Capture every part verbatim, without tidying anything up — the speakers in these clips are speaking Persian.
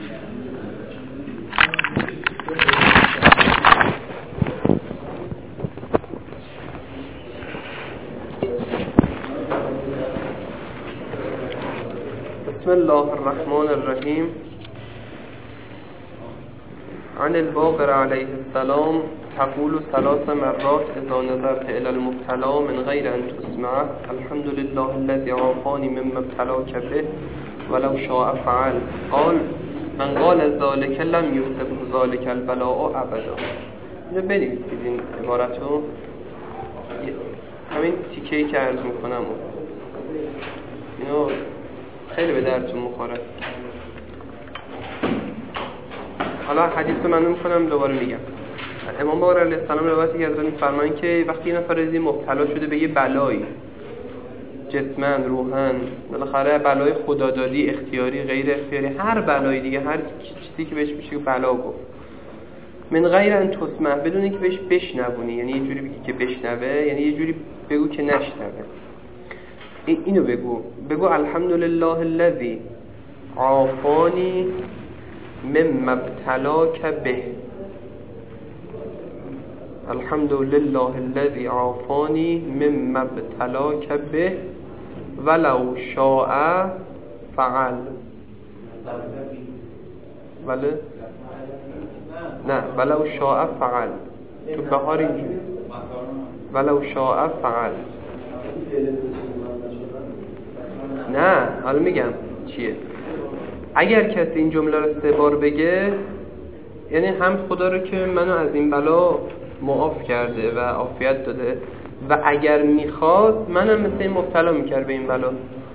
بسم الله الرحمن الرحیم. عن الباقر علیه السلام تقول ثلاث مرات اذا نظرت الى المبتلا من غیر ان تسمع الحمد لله الذي عافاني مما ابتلاك به ولو شاء فعل. قال من قال ذلك لم يصبه ذلك البلاء ابدا. اینو بنویسید این عبارتو، همین تیکه‌ای که عرض میکنم اینو خیلی به درتون مخوره. حالا حدیث رو من میکنم دوباره میگم. امام باقر علیه السلام روایتی که حضرت میفرمایند که وقتی یه نفر ازی مبتلا شده به یه بلایی جسمن روحن، بالاخره بلای خدادادی، اختیاری، غیر اختیاری، هر بلایی دیگه، هر چیزی که بهش میشه بلا گفت، من غیر ان تسمع، بدون اینکه بهش بشنونی، یعنی یه جوری بگی که بشنوه، یعنی یه جوری بگو که نشنوه. اینو بگو بگو الحمدلله الذی عافانی مما ابتلاک به. الحمدلله الذی عافانی مما ابتلاک به ولو شاء فعل. بله؟ نه، ولو شاء فعل. تو بهار اینجوری ولو شاء فعل. نه، حالا میگم چیه. اگر کسی این جمله رو سه بار بگه، یعنی هم خدا رو که منو از این بلا معاف کرده و عافیت داده و اگر میخواد منم مثل این مبتلا میکرد به این بلا.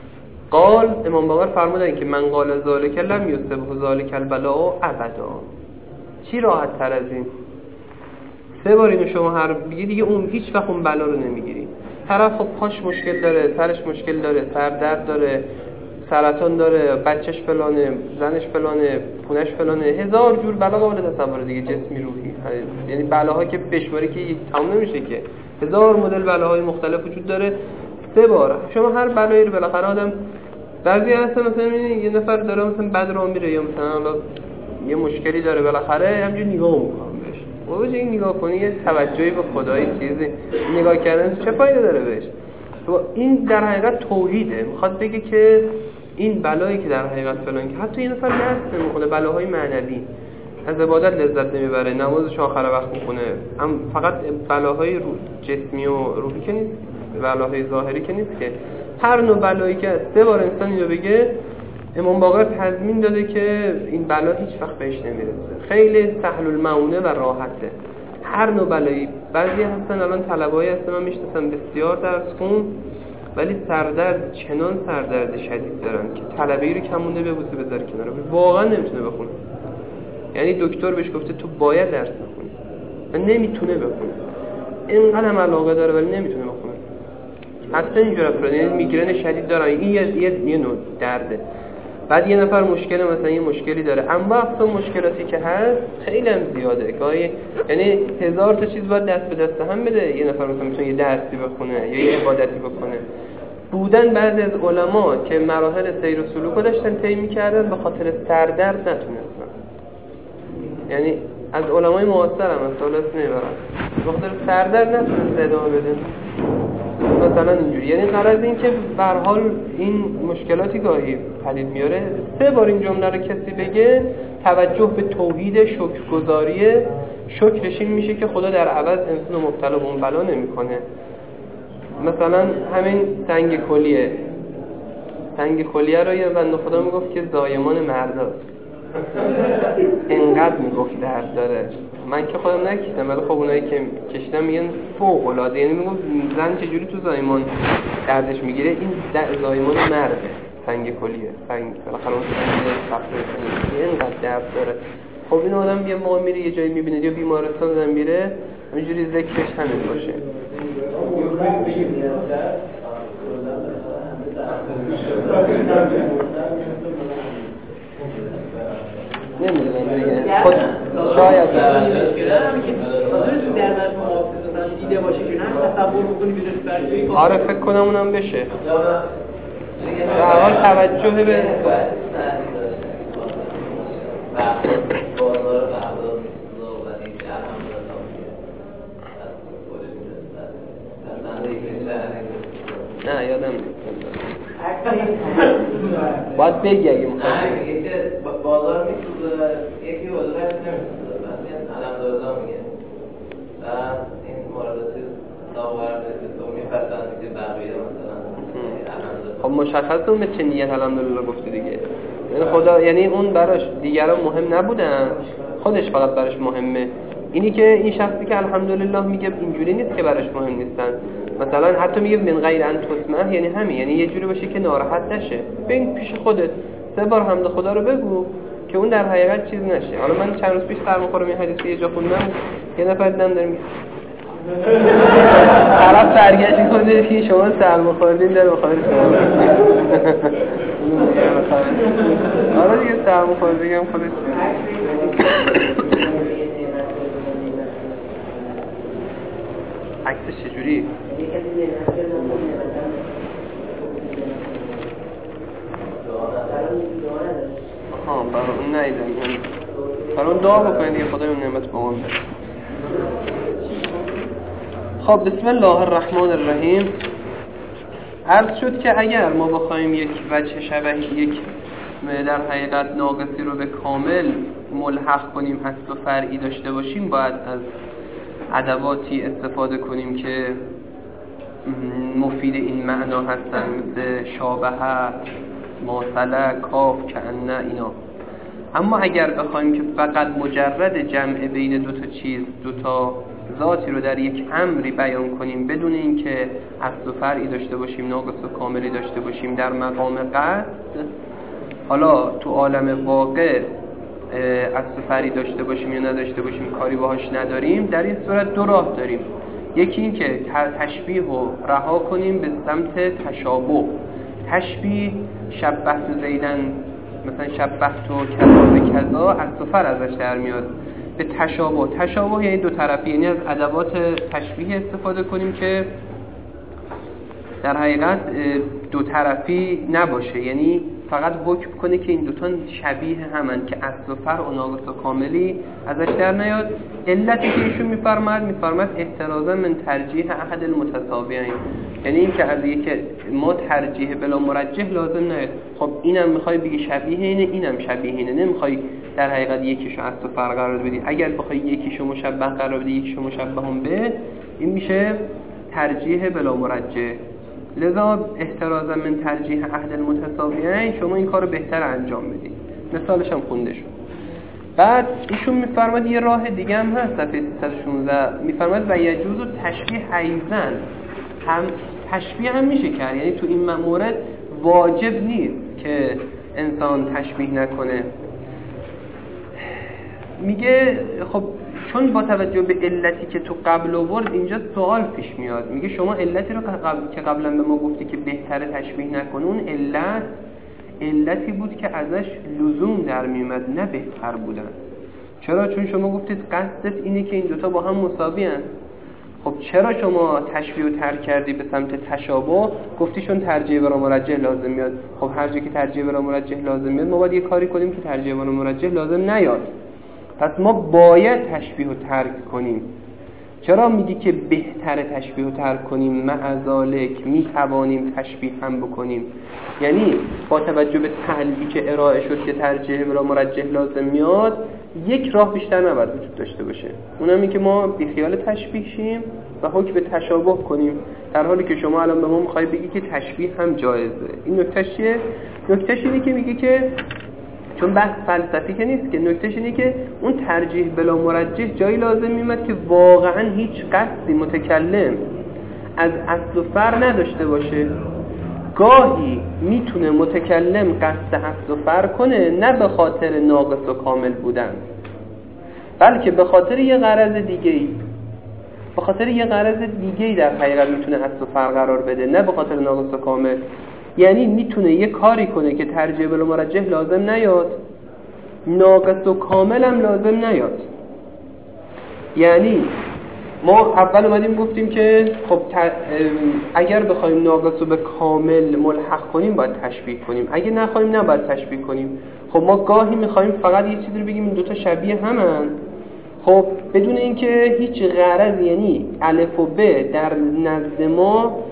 قال امام باقر فرمودن که من قال ذالک لم یصبه ذالک البلاء ابدا. چی راحت تر از این؟ سه بار اینو شما هر بگی دیگه اون هیچ وقت اون بلا رو نمیگیری. طرف خب پاش مشکل داره، سرش مشکل داره، سر درد داره، سرطان داره، بچهش فلانه، زنش فلانه، پونش فلانه، هزار جور بلا قابل تصور دیگه، جسمی روحی، یعنی بلاها که بشماری که تمام نمیشه که، هزار مدل بلاهای مختلف وجود داره. سه بار شما هر بلایی رو بالاخره آدم، بعضی هستن مثلا میبینی یه نفر داره مثلا بد راه میره یا مثلا حالا یه مشکلی داره، بالاخره همینجوری نگاه میکنه بهش. واسه این نگاه کنی یه توجهی به خدای چیزی نگاه کردن چه فایده داره بهش؟ تو این در حقیقت توحیده. میخواد بگه که این بلایی که در حقیقت فلان که حتی این نفر درس نمیخونه، بلاهای معنوی، از عبادت لذت نمیبره، نمازش آخر وقت میخونه، هم فقط بلاهای رو جسمی و روحی که نیست، بلاهای ظاهری که نیست، که هر نوع بلایی که سه بار انسان اینو بگه، امام باقر تضمین داده که این بلا هیچ وقت بهش نمیرسه. خیلی سهل المعونه و راحته. هر نوع بلایی. بعضی هستن الان طلبه‌ای هستن من میشناسم بسیار درس خون، ولی سردرد، چنان سردرد شدید دارن که طلبه‌ای رو کمونده ببوسه بذاره کنار، واقعا نمیتونه بخونه. یعنی دکتر بهش گفته تو باید درس بخونی و نمیتونه بخونه. اینقدر علاقه داره ولی نمیتونه بخونه. اصلا اینجوری افراد یعنی میگرن شدید دارن، این یه یه, یه نوع درده. بعد یه نفر مشکل مثلا یه مشکلی داره، اما اصلا مشکلاتی که هست خیلی هم زیاده، گاهی یعنی هزار تا چیز باید دست به دست هم بده. یه نفر مثلا میتونه یه درسی بخونه یا یه عبادتی بکنه. بودن بعضی از علما که مراحل سیر و سلوک رو داشتن طی می‌کردن، به خاطر سردرد نتونستن. یعنی از علمای معاصر هم مثلا نمیبرن، به خاطر سردرد نتونستن ادامه بدن. مثلا اینجوری، یعنی قرار این که به هر حال این مشکلاتی گاهی پدید میاره. سه بار این جمله رو کسی بگه، توجه به توحید، شکرگزاری، شکرش این میشه که خدا در عوض انسان مبتلا به اون بلا نمیکنه. مثلا همین سنگ کلیه، سنگ کلیه رو یه بنده خدا میگفت که زایمان مرداست، اینقدر میگفت درد داره. من که خودم نکشیدم ولی خب اونایی که کشیدن میگن فوق العاده، یعنی میگم زن چجوری تو زایمان دردش میگیره، این زایمان مرده، سنگ کلیه، سنگ بالاخره اون سنگ صفره، اینقدر درد داره. خب این آدم یه موقع میره یه جایی میبینه یا بیمارستان زن میره، همینجوری ذکرش همین باشه. نمیدونم دیگه، خود شاید دیده باشه که نه تصور می‌کنی بدون. آره فکر کنم اونم بشه. در حال توجه به باید بگی اگه میخواد نه میگه که بازار میسوزه یکی وظیفه‌اش نمیسوزه بعد این الحمدلله میگه بعد این مورد چیز داور که تو میپسند که بقیه مثلا الحمدلله. خب مشخصه اون به چه نیت الحمدلله گفته دیگه، یعنی خدا یعنی اون براش دیگران مهم نبودن، خودش فقط براش مهمه. اینی که این شخصی که الحمدلله میگه اینجوری نیست که براش مهم نیستن، مثلا حتی میگه من غیر ان تسمع، یعنی همین، یعنی یه جوری باشه که ناراحت نشه. ببین پیش خودت سه بار حمد خدا رو بگو که اون در حقیقت چیز نشه. حالا من چند روز پیش سرماخوردم این حدیثی یه جا خوندم، یه نفر دیدم داره میگه طرف برگشت کنه که شما سرماخوردین داره بخواد آره دیگه سرماخوردگی هم خودش عکسش چجوری؟ آها برای اون نایدم، برای اون دعا بکنید دیگه خدای اون نعمت با اون بده. خب بسم الله الرحمن الرحیم. عرض شد که اگر ما بخوایم یک وجه شبه یک در حقیقت ناقصی رو به کامل ملحق کنیم، اصل و فرعی داشته باشیم، باید از ادواتی استفاده کنیم که مفید این معنا هستن، مثل شابه، ماثله، کاف، کأنه، اینا. اما اگر بخوایم که فقط مجرد جمع بین دو تا چیز، دو تا ذاتی رو در یک امری بیان کنیم بدون اینکه اصل و فرعی داشته باشیم، ناقص و کاملی داشته باشیم در مقام قصد، حالا تو عالم واقع اصل و فرعی داشته باشیم یا نداشته باشیم کاری باهاش نداریم، در این صورت دو راه داریم. یکی این که تشبیه رو رها کنیم به سمت تشابه. تشبیه شبهت زیدن، مثلا شبهت و کذا به کذا، اصل و فرع ازش در میاد. به تشابه، تشابه یعنی دو طرفی، یعنی از ادوات تشبیه استفاده کنیم که در حقیقت دو طرفی نباشه، یعنی فقط حکم کنه که این دوتا شبیه همن که اصل و فرع و ناقص و کاملی ازش در نیاد. علتی که ایشون میفرماد میفرماد احترازا من ترجیح احد المتساویین، یعنی این که از یک ما ترجیح بلا مرجح لازم نیست. خب اینم میخوای بگی شبیه اینه، اینم شبیه اینه، نمیخوای در حقیقت یکیشو اصل و فرع قرار بدی. اگر بخوای یکیشو مشبه قرار بدی یکیشو مشبه هم به، این میشه ترجیح بلا مرجح. لذا احترازا من ترجیح احد المتساویین، شما این کارو بهتر انجام بدید. مثالش هم خونده شد. بعد ایشون میفرماد یه راه دیگه هم هست، صفحه سیصد و شانزده میفرماد و یجوز تشبیه ایزن، هم تشبیه هم میشه کرد، یعنی تو این مورد واجب نیست که انسان تشبیه نکنه. میگه خب چون با توجه به علتی که تو قبل آورد اینجا سوال پیش میاد. میگه شما علتی رو که قبلا به ما گفتی که بهتره تشبیه نکنه، اون علت علتی بود که ازش لزوم در میومد، نه بهتر بودن. چرا؟ چون شما گفتید قصدت اینه که این دوتا با هم مساوی هن. خب چرا شما تشبیه رو ترک کردی به سمت تشابه؟ گفتی چون ترجیح برای مرجح لازم میاد. خب هر جا که ترجیح برای مرجح لازم میاد ما باید یه کاری کنیم که ترجیح برای مرجح لازم نیاد. پس ما باید تشبیه رو ترک کنیم. چرا میگی که بهتره تشبیه رو ترک کنیم؟ معذالک میتوانیم تشبیه هم بکنیم. یعنی با توجه به تحلیلی که ارائه شد که ترجیح برای مرجح لازم میاد، یک راه بیشتر نباید وجود داشته باشه، اونم این که ما بیخیال تشبیه شیم و حکم به تشابه کنیم، در حالی که شما الان به ما میخوای بگی که تشبیه هم جایزه. این نکتهش چیه؟ نکتهش اینه که میگه که چون بحث فلسفی که نیست که، نکتهش اینه که اون ترجیح بلا مرجح جایی لازم میمد که واقعا هیچ قصدی متکلم از اصل و فرع نداشته باشه. گاهی میتونه متکلم قصد اصل و فرع کنه، نه به خاطر ناقص و کامل بودن، بلکه به خاطر یه غرض دیگه‌ای. به خاطر یه غرض دیگه‌ای در حقیقت میتونه اصل و فرع قرار بده، نه به خاطر ناقص و کامل. یعنی میتونه یه کاری کنه که ترجیح بلا مرجح لازم نیاد، ناقص و کامل هم لازم نیاد. یعنی ما اول اومدیم گفتیم که خب اگر بخوایم ناقص رو به کامل ملحق کنیم باید تشبیه کنیم، اگه نخوایم نباید تشبیه کنیم. خب ما گاهی میخوایم فقط یه چیزی رو بگیم این دوتا شبیه همن، خب بدون اینکه هیچ غرض، یعنی الف و ب در نزد ما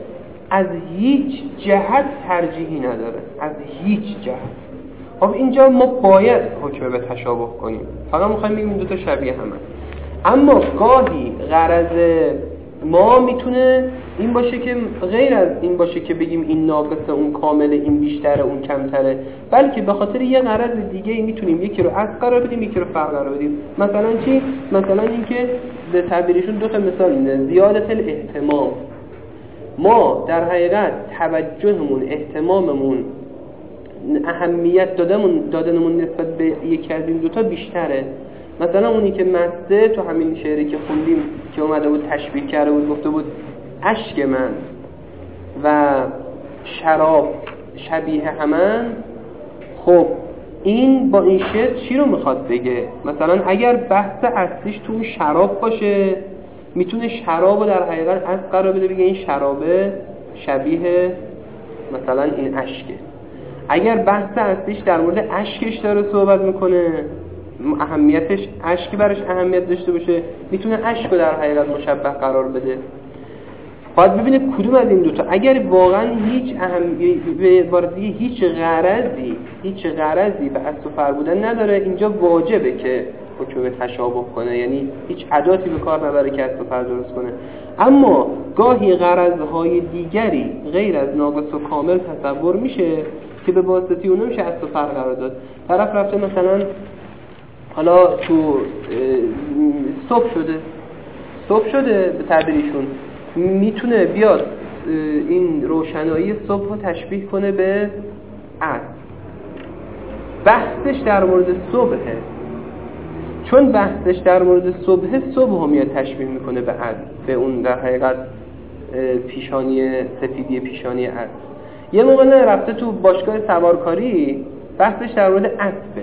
از هیچ جهت ترجیحی نداره، از هیچ جهت. خب اینجا ما باید حکم به تشابه کنیم، فقط میخوایم بگیم این دو تا شبیه همه. اما گاهی غرض ما میتونه این باشه که غیر از این باشه که بگیم این ناقصه اون کامله، این بیشتره اون کمتره، بلکه به خاطر یه غرض دیگه ای میتونیم یکی رو اصل قرار بدیم یکی رو فرع قرار بدیم. مثلا چی؟ مثلا اینکه به تعبیرشون دو تا مثال اینه، زیادت الاهتمام. ما در حقیقت توجهمون، اهتماممون، اهمیت دادمون دادنمون نسبت به یکی از این دوتا بیشتره. مثلا اونی که مسته تو همین شعری که خوندیم که اومده بود تشبیه کرده بود، گفته بود اشک من و شراب شبیه همن. خب این با این شعر چی رو میخواد بگه؟ مثلا اگر بحث اصلیش تو شراب باشه میتونه شراب رو در حقیقت از قرار بده، بگه این شرابه شبیه مثلا این اشکه. اگر بحث اصلیش در مورد اشکش داره صحبت میکنه، اهمیتش اشکی براش اهمیت داشته باشه، میتونه اشک رو در حقیقت مشبه قرار بده. باید ببینه کدوم از این دوتا. اگر واقعا هیچ اهمیت هیچ غرضی هیچ غرضی به اصل و فرع بودن نداره، اینجا واجبه که حکم تشابه کنه، یعنی هیچ اداتی به کار نبره که اصل و فرع درست کنه. اما گاهی غرضهای دیگری غیر از ناقص و کامل تصور میشه که به واسطه اون میشه اصل و فرع قرار داد. طرف رفته مثلا حالا تو صبح شده صبح شده به تعبیرشون میتونه بیاد این روشنایی صبح رو تشبیه کنه به عصر. بحثش در مورد صبحه، چون بحثش در مورد صبحه، صبح رو میاد تشبیه میکنه به عصر، به اون در حقیقت پیشانی سفیدی پیشانی عصر. یه موقع نه رفته تو باشگاه سوارکاری، بحثش در مورد عصره،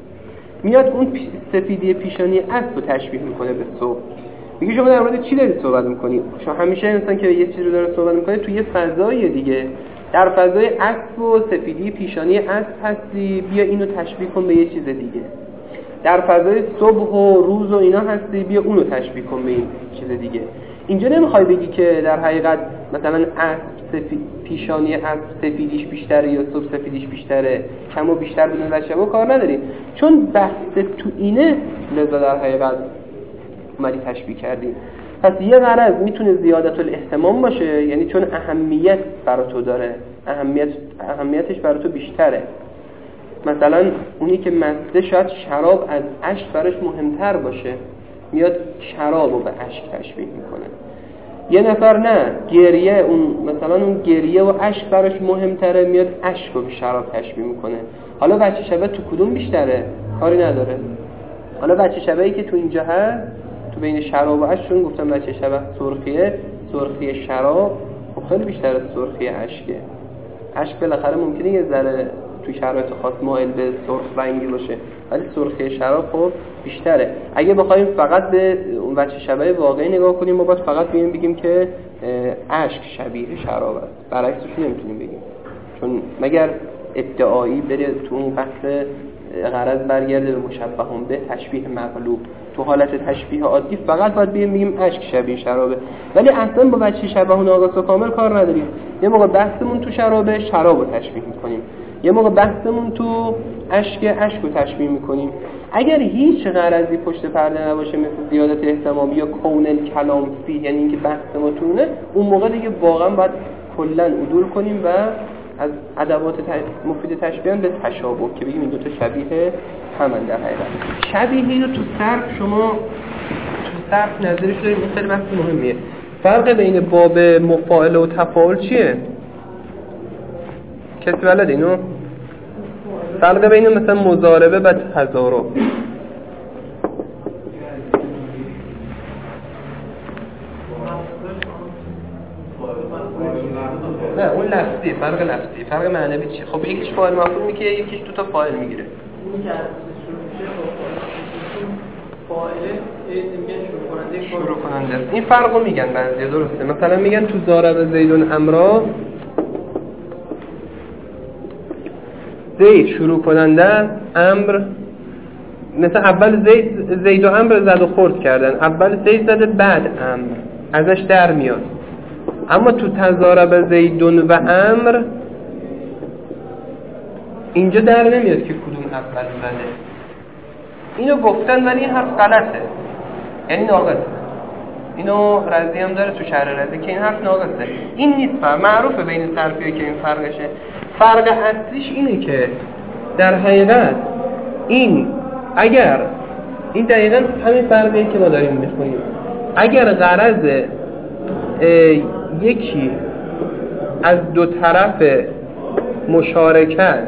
میاد اون سفیدی پیشانی عصر رو تشبیه میکنه به صبح. میگه شما در مورد چی دارید صحبت میکنید؟ شما همیشه انسان که یه چیزی رو داره صحبت میکنه توی یه فضای دیگه، در فضای عصر و سفیدی پیشانی عصر هستی، بیا اینو تشبیه کن به یه چیز دیگه. در فضای صبح و روز و اینا هستی، بیا اونو تشبیه کن به این چیز دیگه. اینجا نمیخوای بگی که در حقیقت مثلا عصر سفید پیشانی عصر سفیدیش بیشتره یا صبح سفیدیش بیشتره، کم و بیشتر بدون وجه و کار نداری، چون بحث تو اینه، لذا در حقیقت اومدی تشبیه کردی. پس یه غرض میتونه زیادت الاهتمام باشه، یعنی چون اهمیت برای تو داره، اهمیت اهمیتش برای تو بیشتره. مثلا اونی که مسته شاید شراب از اشک براش مهمتر باشه، میاد شراب رو به اشک تشبیه میکنه. یه نفر نه، گریه، اون مثلا اون گریه و اشک براش مهمتره، میاد اشک رو به شراب تشبیه میکنه. حالا بچه شبه تو کدوم بیشتره؟ کاری نداره. حالا بچه شبهی که تو اینجا هست، تو بین شراب و اشک، چون گفتم بچه شبه سرخیه، سرخی شراب خب خیلی بیشتر از سرخی اشکه. اشک بالاخره ممکنه یه ذره تو شرایط خاص مایل به سرخ رنگی باشه، ولی سرخی شراب خب بیشتره. اگه بخوایم فقط به اون بچه شبه واقعی نگاه کنیم، ما باید فقط بگیم بگیم که اشک شبیه شراب است، برعکسش نمیتونیم بگیم، چون مگر ادعایی بره تو اون بحث غرض برگرده به مشبهون به تشبیه مغلوب. تو حالت تشبیه عادی فقط باید بگیم بگیم اشک شبیه شرابه، ولی اصلا با بچه شبه و ناقص و کامل کار نداریم. یه موقع بحثمون تو شرابه، شرابو تشبیه میکنیم، یه موقع بحثمون تو اشک، اشکو تشبیه میکنیم. اگر هیچ غرضی پشت پرده نباشه، مثل زیادت اهتمام یا کون الکلام فی، یعنی اینکه بحث ما تونه، اون موقع دیگه واقعا باید کلا عدول کنیم و از ادوات مفید تشبیه به تشابه که بگیم این دو تا شبیه همن. در حقیقت شبیهی رو تو صرف شما تو صرف نظرش داریم، این خیلی بحث مهمیه. فرق بین باب مفاعل و تفاعل چیه؟ کسی بلد اینو؟ فرق بین مثلا مضاربه و تضارب. نه اون لفظی، فرق لفظی. فرق معنوی چیه؟ خب یکیش فاعل مفعول میگه، یکیش دو تا فاعل میگیره. اون که شروع میشه فاعل میگن شروع کننده شروع کننده. این فرقو میگن بعضیا، درسته. مثلا میگن تو ضرب زیدون امرا، زید شروع کننده، امر مثلا اول زید زید و امر زد و خورد کردن، اول زید زده بعد امر ازش در میاد. اما تو تضارب زیدون و امر اینجا در نمیاد که کدوم اول زده. اینو گفتن ولی این حرف غلطه، یعنی ناقصه. اینو رازی هم داره تو شرح رازی که این حرف ناقصه. این نیست فرق معروفه بین صرفیه که این فرقشه. فرق اصلیش اینه که در حقیقت این اگر این دقیقاً همین فرقیه که ما داریم میخونیم. اگر غرض یکی از دو طرف مشارکت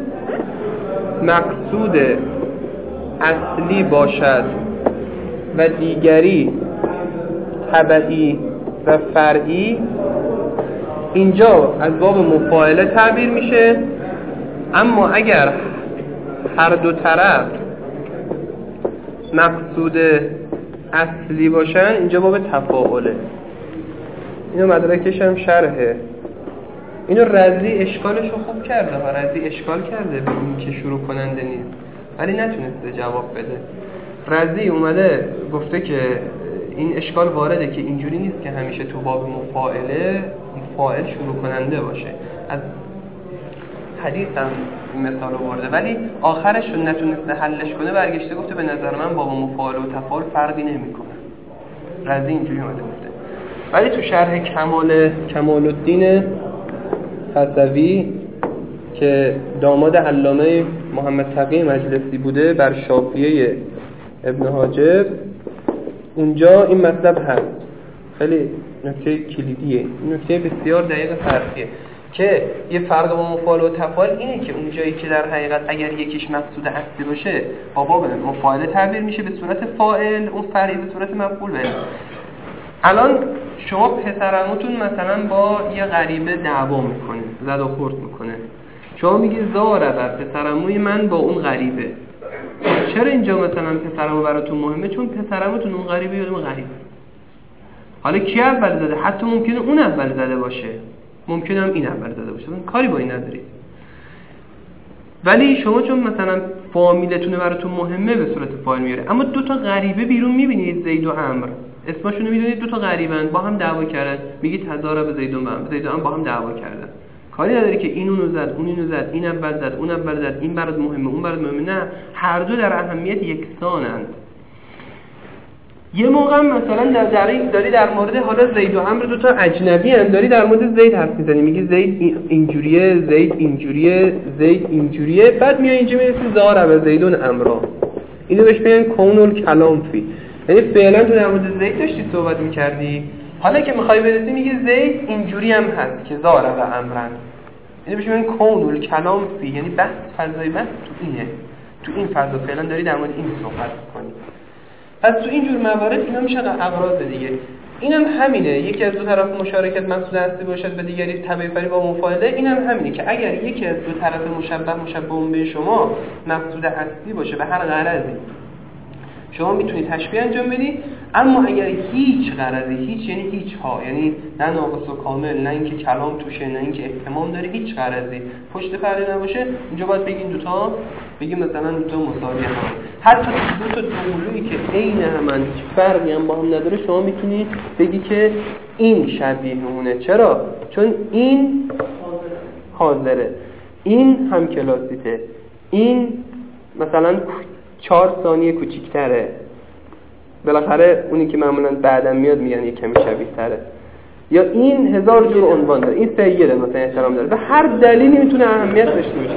مقصود اصلی باشد و دیگری تبعی و فرعی، اینجا از باب مفاعله تعبیر میشه. اما اگر هر دو طرف مقصود اصلی باشن اینجا باب تفاعله. اینو مدرکش هم شرحه. اینو رازی اشکالش رو خوب کرده ها. رازی اشکال کرده به این که شروع کننده نیست ولی نتونسته جواب بده. رازی اومده گفته که این اشکال وارده که اینجوری نیست که همیشه تو باب مفاعله مفاعل شروع کننده باشه. از حدیث هم مثال آورده ولی آخرش رو نتونسته حلش کنه، برگشته گفته به نظر من باب مفاعل و تفاعل فرقی نمیکنه. رازی اینجوری اومده گفته. ولی تو شرح کمال کمال الدین خطوی که داماد علامه محمد تقی مجلسی بوده بر شافعیه ابن حاجب، اونجا این مطلب هست. خیلی نکته کلیدیه، نکته بسیار دقیق فرقیه که یه فرق با مفاعل و تفاعل اینه که اونجایی که در حقیقت اگر یکیش مقصود اصلی باشه با باب مفاعله تعبیر میشه به صورت فاعل، اون فرعی به صورت مفعول بشه. الان شما پسرموتون مثلا با یه غریبه دعوا میکنه، زد و خورد میکنه، شما میگی زاره بر پسرموی من با اون غریبه. چرا اینجا مثلا پسرمو براتون مهمه؟ چون پسرموتون اون غریبه یا اون غریبه. حالا کی اول زده؟ حتی ممکنه اون اول زده باشه، ممکنه هم این اول زده باشه، کاری با این ندارید. ولی شما چون مثلا فامیلتونه براتون مهمه به صورت فاعل میاره. اما دو تا غریبه بیرون میبینید، زید و عمرو، اسمشون رو میدونید، دو تا غریبن با هم دعوا کردن، میگید تضارب زید و عمرو، زید و عمرو با هم دعوا کردن. کاری نداره که این اونو زد، اون اینو زد، این اول زد، اون اول زد، این برات مهمه، اون برات مهمه. نه، هر دو در اهمیت یکسانند. یه موقع مثلا در داری داری در مورد حالا زید و عمرو دو تا اجنبی ان، داری در مورد زید حرف میزنی، میگی زید اینجوریه، زید اینجوریه، زید اینجوریه، بعد میای اینجا میرسی ضارب زیدون عمرو. اینو بهش میگن کون الکلام فی، یعنی فعلا تو در مورد زید داشتی صحبت میکردی، حالا که میخوای برسی میگی زید اینجوری هم هست که ضارب عمرو. اینو بهش میگن کون الکلام فی، یعنی بحث فضای بحث تو اینه، تو این فضا فعلا داری در مورد این صحبت میکنی. پس تو اینجور موارد اینا میشه اغراض دیگه. اینم هم همینه، یکی از دو طرف مشارکت مقصود اصلی باشد به دیگری تبعی فری با مفاعله. اینم هم همینه که اگر یکی از دو طرف مشبه مشبه به شما مقصود اصلی باشه به هر غرضی، شما میتونید تشبیه انجام بدید. اما اگر هیچ غرضی، هیچ یعنی هیچ ها، یعنی نه ناقص و کامل، نه اینکه کلام توشه، نه اینکه احتمام داره، هیچ غرضی پشت پرده نباشه، اینجا باید بگین دو تا، بگیم مثلا دو تا مساوی هم. حتی دو تا دومولویی که عین همن، هیچ فرقی هم با هم نداره، شما میتونید بگی که این شبیه اونه. چرا؟ چون این حاضره، این هم کلاسیته، این مثلا چهار ثانیه کوچیک‌تره، بالاخره اونی که معمولا بعدم میاد میگن یه کمی شبیه تره، یا این هزار جور عنوان داره، این سیده مثلا احترام داره، و هر دلیلی میتونه اهمیت داشته باشه.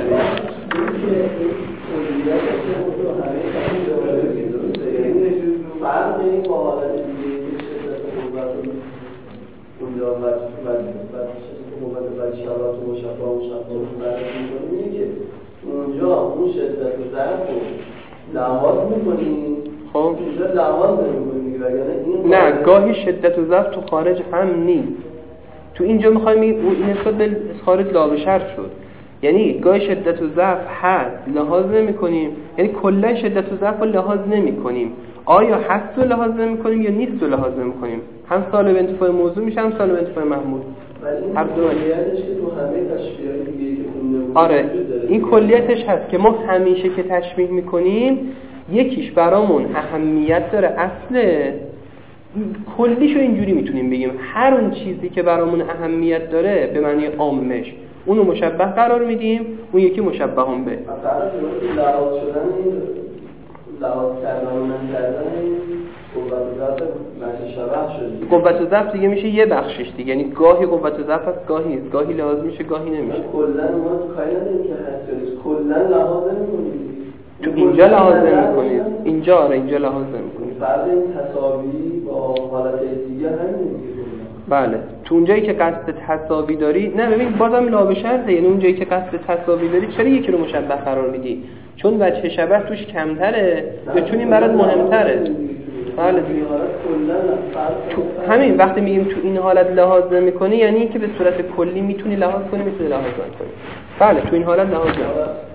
فرق این با حالت دیگه که شدت قوت اونجا و قوت و شرات و مشفا و مشفا رو برد میکنیم، اینه که اونجا اون شدت و ضعف رو لحاظ میکنیم، خب اینجا لحاظ نمیکنیم. نه، گاهی شدت و ضعف تو خارج هم نیست. تو اینجا میخوایم این نسبت به خارج لا شرط شد، یعنی گاهی شدت و ضعف هست لحاظ نمیکنیم، یعنی کلا شدت و ضعف رو لحاظ نمیکنیم. آیا هست رو لحاظ نمیکنیم یا نیست رو لحاظ نمیکنیم؟ هم سال به انتفاع موضوع میشه، هم سال به انتفاع محمول. هر دو کلیتش که تو همه تشبیهات دیگه که خونده آره، این کلیتش هست که ما همیشه که تشبیه میکنیم یکیش برامون اهمیت داره اصله، کلیشو اینجوری میتونیم بگیم هر اون چیزی که برامون اهمیت داره به معنی عامش اونو مشبه قرار میدیم، اون یکی مشبه هم به. قرار لحاظ شدن این لحاظ کردن و من کردن قوت و ضعف معنی شبه شد. قوت و ضعف دیگه میشه یه بخشش دیگه، یعنی گاهی قوت و ضعف هست گاهی نیست، گاهی لحاظ میشه گاهی نمیشه. کلا ما کاری نداریم که هست نیست، کلا لحاظ نمی‌کنیم. تو اینجا لحاظ نمی‌کنید، اینجا آره اینجا لحاظ نمی‌کنید. فرض این تساوی با حالت دیگه همین دیگه. بله تو اونجایی که قصد تساوی داری، نه ببین بازم لا به شرطه، یعنی اونجایی که قصد تساوی داری چرا یکی رو مشبه قرار میدی؟ چون وجه شبه توش کمتره یا چون این برات مهمتره؟ بله دیگه تو همین وقتی میگیم تو این حالت لحاظ نمی‌کنی یعنی که به صورت کلی میتونی لحاظ کنی میتونی لحاظ نکنی. بله تو این حالت لحاظ نکنی.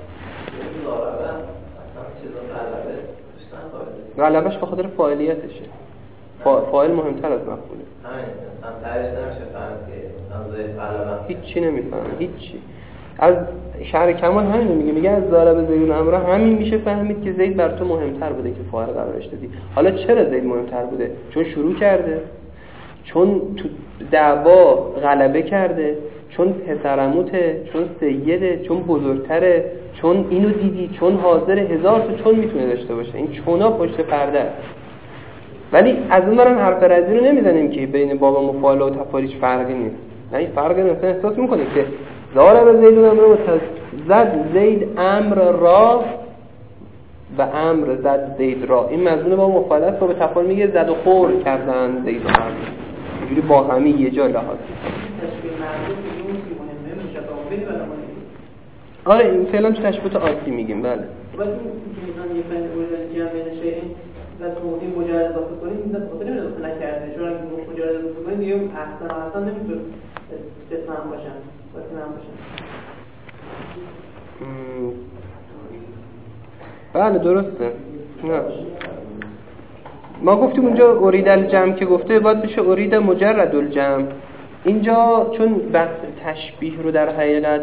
غلبش به خاطر فاعلیتشه. فاعل مهمتر از مفعوله. همین مثلا تعریف نمیشه فهمید که مثلا زید غلبه هیچ چی نمیفهمه، هیچ چی. از شهر کمال همین میگه، میگه از ضرب زید امره همین میشه فهمید که زید بر تو مهمتر بوده که فاعل قرارش دادی. حالا چرا زید مهمتر بوده؟ چون شروع کرده، چون تو دعوا غلبه کرده، چون پسرعموته، چون سیده، چون بزرگتره، چون اینو دیدی، چون حاضر، هزار تا چون میتونه داشته باشه. این چونا پشت پرده است. ولی از اون برم حرف رزی رو نمیزنیم که بین باب و مفاعله و تفاعل هیچ فرقی نیست. نه این فرقی نیست. احساس میکنید که ضارب زید امر متصل زد زید امر را و امر زد زید را، این مضمون با مفاعله است و به تفاعل میگه زد و خور کردن زید و امر. اینجوری با همه یه جا لحاظ. تشبیه معروف میگیم که مهمه مشابه بین ولی آره این فعلا تو تشبیهات عادی میگیم. بله ولی اینکه مثلا یه فعل مجرد جمع بین شیئین و تو این مجرد اضافه کنید این اضافه نمیشه نکرده، چون اگه مجرد اضافه کنید دیگه احسن و احسن نمیتونه اسم هم باشن اسم هم باشن. بله درسته. نه ما گفتیم اونجا ارید الجمع که گفته باید بشه ارید مجرد الجمع. اینجا چون بحث تشبیه رو در حقیقت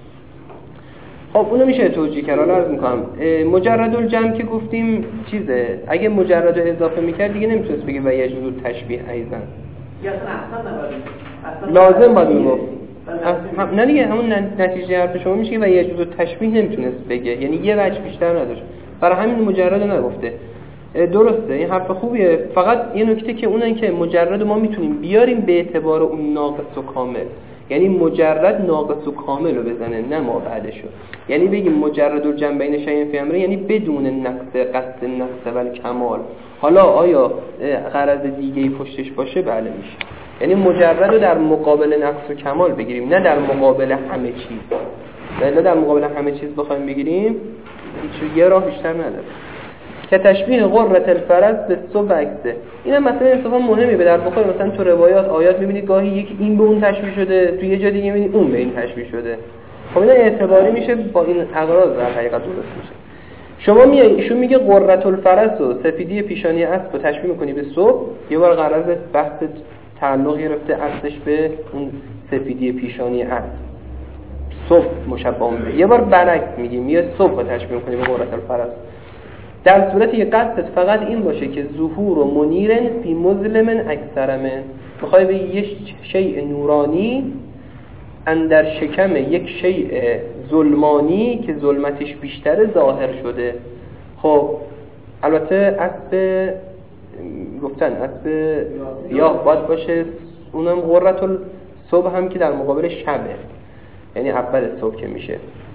خب اونو میشه توجیه کرد. حالا عرض میکنم مجرد الجمع که گفتیم چیزه، اگه مجرد رو اضافه میکرد دیگه نمیتونست بگه و یجوز تشبیه ایضا، یا اصلا نباید لازم باید میگفت. نه دیگه همون نتیجه حرف شما میشه و یجوز تشبیه نمیتونست بگه، یعنی یه وجه بیشتر نداشت، برای همین مجرد رو نگفته. درسته این حرف خوبیه، فقط یه نکته که اونن که مجرد ما میتونیم بیاریم به اعتبار اون ناقص و کامل، یعنی مجرد ناقص و کامل رو بزنه نه ما بعدشو، یعنی بگیم مجرد الجمع بین شیئین فی امره یعنی بدون نقص قصد نقص ولی کمال. حالا آیا غرض دیگه‌ای پشتش باشه؟ بله میشه. یعنی مجرد رو در مقابل نقص و کمال بگیریم نه در مقابل همه چیز. نه در مقابل همه چیز بخوایم بگیریم هیچ یه راه بیشتر نداره. که تشبیه غرة الفرس به صبح عکسه، اینم مثلا اتفاق مهمی به در بخور. مثلا تو روایات آیات میبینید گاهی یکی این به اون تشبیه شده، تو یه جا دیگه میبینید اون به این تشبیه شده. خب اینا اعتباری میشه، با این اغراض در حقیقت درست میشه. شما میای ایشون میگه غرة الفرس و سفیدی پیشانی اسب رو تشبیه میکنی به صبح، یه بار غرض بحث تعلق گرفته اصلش به اون سفیدی پیشانی اسب، صبح مشبه به. یه بار برعکس میگی میای صبح رو تشبیه میکنی به غرة الفرس، در صورتی که قصدت فقط این باشه که ظهور و منیرن فی مظلمن اکثرمن، میخوای به یه شیء نورانی اندر شکم یک شیء ظلمانی که ظلمتش بیشتر ظاهر شده. خب البته اسب گفتن اسب سیاه باید باشه، اونم غرة الصبح هم که در مقابل شبه، یعنی اول صبح که میشه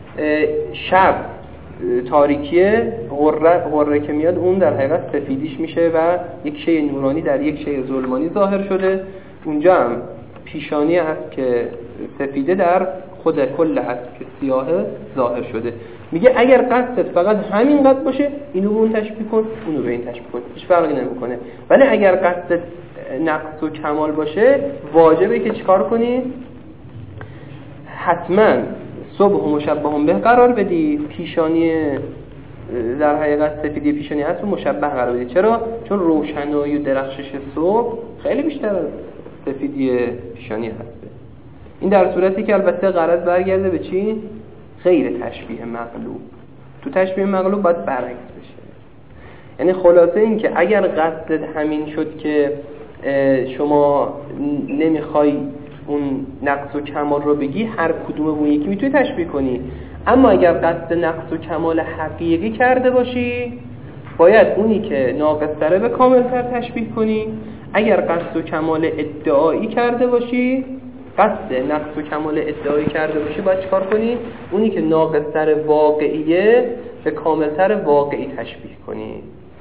شب تاریکیه، غره غره که میاد اون در حقیقت سفیدیش میشه و یک شیء نورانی در یک شیء ظلمانی ظاهر شده. اونجا هم پیشانی هست که سفیده در خود کل هست که سیاهه ظاهر شده. میگه اگر قصدت فقط همین قصد باشه اینو به اون تشبیه کن اونو به این تشبیه کن، هیچ فرقی نمیکنه. ولی اگر قصدت نقص و کمال باشه واجبه که چیکار کنی؟ حتما صبح و مشبه هم به قرار بدی، پیشانی در حقیقت سفیدی پیشانی هست و مشبه قرار بدی. چرا؟ چون روشنایی و درخشش صبح خیلی بیشتر از سفیدی پیشانی هست. این در صورتی که البته غرض برگرده به چی؟ غیر تشبیه مغلوب. تو تشبیه مغلوب باید برعکس بشه. یعنی خلاصه این که اگر قصد همین شد که شما نمیخوای اون نقص و کمال رو بگی، هر کدوم اون یکی میتونی تشبیه کنی. اما اگر قصد نقص و کمال حقیقی کرده باشی، باید اونی که ناقص تره به کاملتر تشبیه کنی. اگر قصد و کمال ادعایی کرده باشی، قصد نقص و کمال ادعایی کرده باشی، باید چیکار کنی؟ اونی که ناقص تر واقعیه به کاملتر واقعی تشبیه کنی.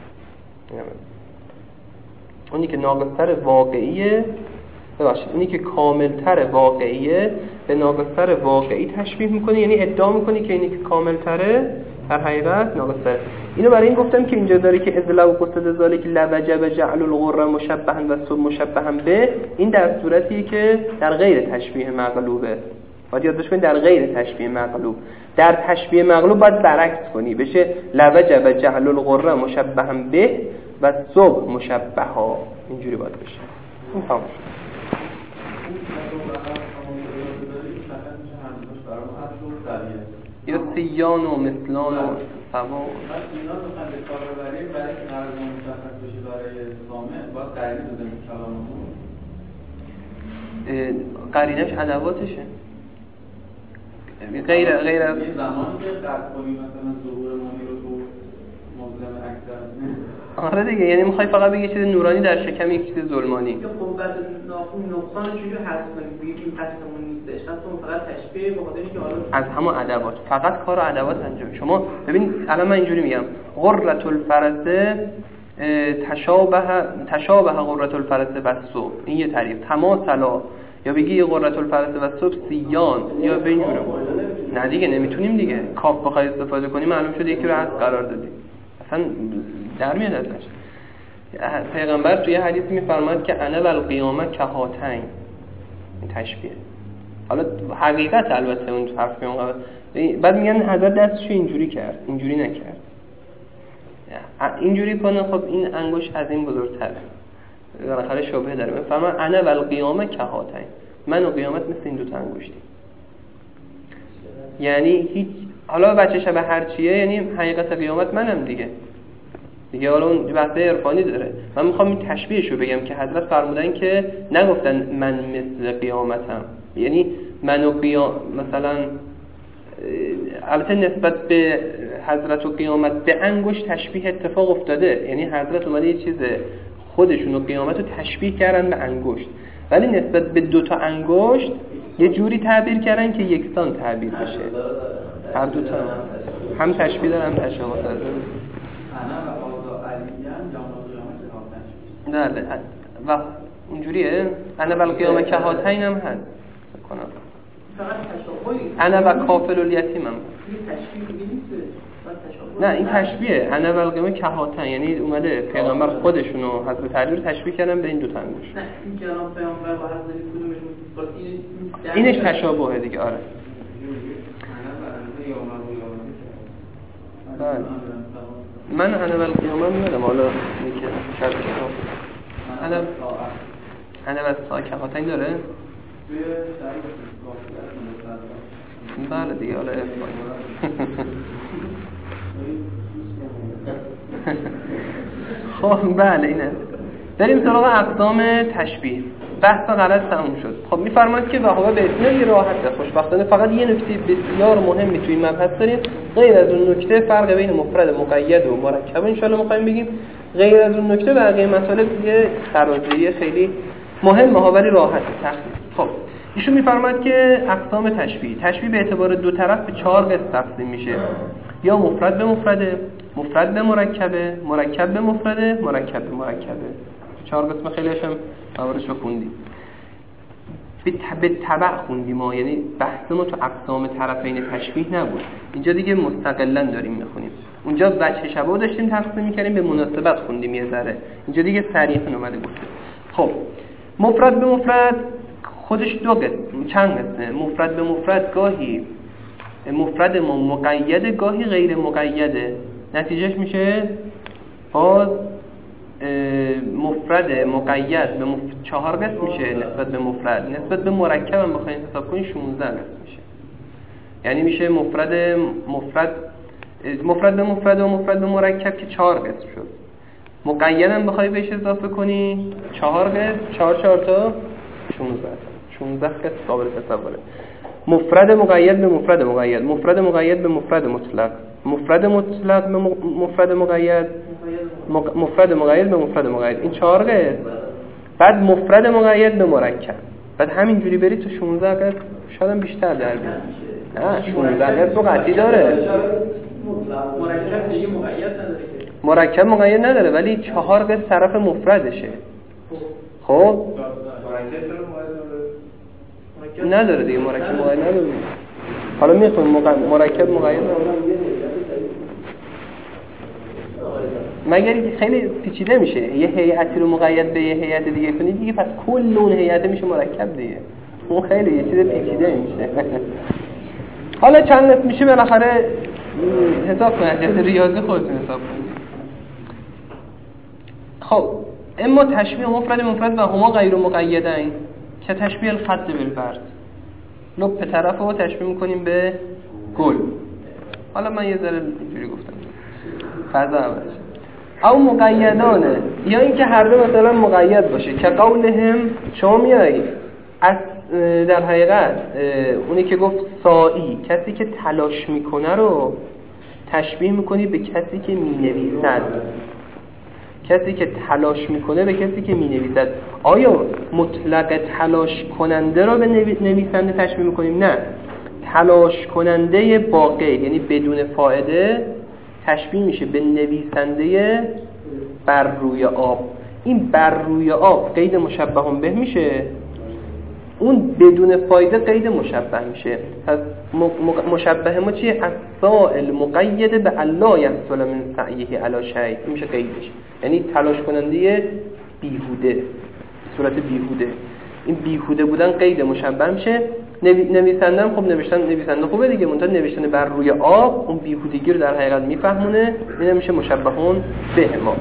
اونی که ناقصتر واقعیه ببخشید اونی که کاملتر واقعیه به ناقصتر واقعی تشبیه میکنی، یعنی ادعا میکنی که اینی که کاملتره در حقیقت ناقصتره. اینو برای این گفتم که اینجا داره که اذ لو قصد ذالک لوجب جعل الغر مشبها و سب مشبها به، این در صورتیه که در غیر تشبیه مغلوبه. باید یادداشت کنید در غیر تشبیه مغلوب. در تشبیه مغلوب باید برعکس کنی، بشه لوجب جعل الغر مشبها به و سب مشبها، اینجوری باید بشه. این تمام شد. یا سیان و مثلان و سوا اینا رو خواهد کار ببریم برای که قرار مشخص بشه برای زامن باید قرینه بزنیم کلاممون. قرینش ادواتشه غیر غیر از زمانی که قرد کنیم مثلا ظهور مانی رو تو مظلم اکثر. آره دیگه، یعنی میخوای فقط بگی چیز نورانی در شکم یک چیز ظلمانی. یا قوت ناخون نقصان چجوری حذف کنیم؟ بگید این قصدمون نیستش، قصدمون فقط تشبیه به خاطر اینکه حالا از همون ادوات، فقط کار و ادوات انجام. شما ببین الان من اینجوری میگم غرة الفرس تشابه تشابه غرة الفرس و صبح، این یه تعریف. تماثلا، یا بگی غرة الفرس و صبح سیان، یا به اینجوری. نه دیگه نمیتونیم دیگه، کاف بخوای استفاده کنیم معلوم شده یکی رو حذف قرار دادی، اصلا در میاد ازش. پیغمبر توی حدیثی میفرماید که انا و القیامه کهاتین، این تشبیه. حالا حقیقت البته اون حرف پیغمبر، بعد میگن حضرت دستشو اینجوری کرد، اینجوری نکرد، اینجوری کنه. خب این انگشت از این بزرگتره، بالاخره شبهه داره. میفرماید انا و القیامه کهاتین، من و قیامت مثل این دو تا انگشتی. یعنی هیچ، حالا بچه شبه هر چیه، یعنی حقیقت قیامت منم دیگه دیگه. حالا اون بحث عرفانی داره. من میخوام این تشبیهشو بگم که حضرت فرمودن که نگفتن من مثل قیامتم، یعنی من و قیام مثلا، البته نسبت به حضرت و قیامت به انگشت تشبیه اتفاق افتاده، یعنی حضرت اومده یه چیز خودشون و قیامت رو تشبیه کردن به انگشت، ولی نسبت به دو تا انگشت یه جوری تعبیر کردن که یکسان تعبیر بشه. هر دو تا هم تشبیه دارن هم تشابه دارن. نه و اونجوریه. انا و القیامه کهاتین هم هست کنم. انا و کافل الیتیم هم نه، این تشبیه. انا و القیامه کهاتین یعنی اومده پیغمبر خودشونو حضرت علی رو تشبیه کردن به این دو تا انگشت. نه این کلام پیغمبر با حضرت کدومشون اینش تشابهه دیگه. آره بله. من انا و القیامه میادم حالا میگه شرط کتاب انا انا و ساکهاتین داره. بله دیگه. حالا خب بله اینه. بریم سراغ اقسام تشبیه. بحث غلط تموم شد. خب میفرماید که بهوا به اسم راحته. خوشبختانه فقط یه نکته بسیار مهمی توی این مبحث داریم. غیر از اون نکته فرق بین مفرد مقید و مرکب ان شاءالله می‌خوایم بگیم. غیر از اون نکته بقیه مسائل دیگه خراجی خیلی مهمه ها ولی راحته تخصیص. خب ایشون میفرماید که اقسام تشبیه تشبیه به اعتبار دو طرف به چهار قسم تقسیم میشه. یا مفرد به مفرده، مفرد به مرکبه، مرکب به مفرده، مرکب به مرکبه. چهار قسم خیلیش هم موردشو خوندیم. به تبع خوندیم ما، یعنی بحث ما تو اقسام طرفین تشبیه نبود. اینجا دیگه مستقلاً داریم میخونیم. اونجا وجه شبه داشتیم تقسیم میکردیم، به مناسبت خوندیم یه ذره. اینجا دیگه صریحاً اومده گفته. خب مفرد به مفرد خودش دو قسم، چند قسمه. مفرد به مفرد گاهی مفرد ما مقیده، گاهی غیر مقیده. نتیجهش میشه باز مفرد مقید به مف... چهار قسم میشه نسبت به مفرد. نسبت به مرکب هم بخواین حساب کنین شانزده قسم میشه. یعنی میشه مفرد مفرد مفرد به مفرد و مفرد به مرکب که چهار قسم شد. مقیدم بخوای بهش اضافه کنی چهار قسم، چهار چهار تا شانزده شانزده قسم قابل تصوره. مفرد مقید به مفرد مقید، مفرد مقید به مفرد مطلق، مفرد مطلق به مفرد مقید، مفرد مقید به مفرد مقید. این چهار قسم. بعد مفرد مقید به مرکب. بعد همینجوری بری تو شانزده قسم، شاید هم بیشتر در بیاد. نه شانزده قسم قطعی داره. مرکب دیگه مقید نداره که. مرکب مقید نداره ولی چهار قسم طرف مفردشه. خب مرکب چرا مقید نداره؟ نداره دیگه، مرکب مقید نداره. حالا میخوام مرکب مقید نداره مگر اینکه خیلی پیچیده میشه. یه هیئتی رو مقید به یه هیئت دیگه کنی دیگه، پس کل اون هیئت میشه مرکب دیگه. اون خیلی یه چیز پیچیده میشه. حالا چند قسم میشه بالاخره حساب کنید، جهت ریاضی خودتون حساب کنید. خب اما تشبیه مفرد مفرد و هما غیر مقیدین که تشبیه الخط بالبرد. لب طرف رو تشبیه میکنیم به گل. حالا من یه ذره اینجوری گفتم فضا عوض او مقیدانه، یا اینکه هر دو مثلا مقید باشه که قولهم شما میایی از در حقیقت اونی که گفت سائی، کسی که تلاش میکنه رو تشبیه میکنی به کسی که مینویسد. کسی که تلاش میکنه به کسی که مینویسد. آیا مطلق تلاش کننده رو به نویسنده تشبیه میکنیم؟ نه، تلاش کننده با قید یعنی بدون فائده تشبیه میشه به نویسنده بر روی آب. این بر روی آب قید مشبه به میشه، اون بدون فایده قید مشبه میشه. پس مشبه ما چیه؟ السائل مقید به الله یحصل من سعیه علی شیء. این میشه قیدش، یعنی تلاش کننده بیهوده، صورت بیهوده. این بیهوده بودن قید مشبه میشه. نویسنده هم خب نوشتن نویسنده خوبه دیگه، منتها نوشتن بر روی آب اون بیهودگی رو در حقیقت میفهمونه. این میشه مشبهون به ما.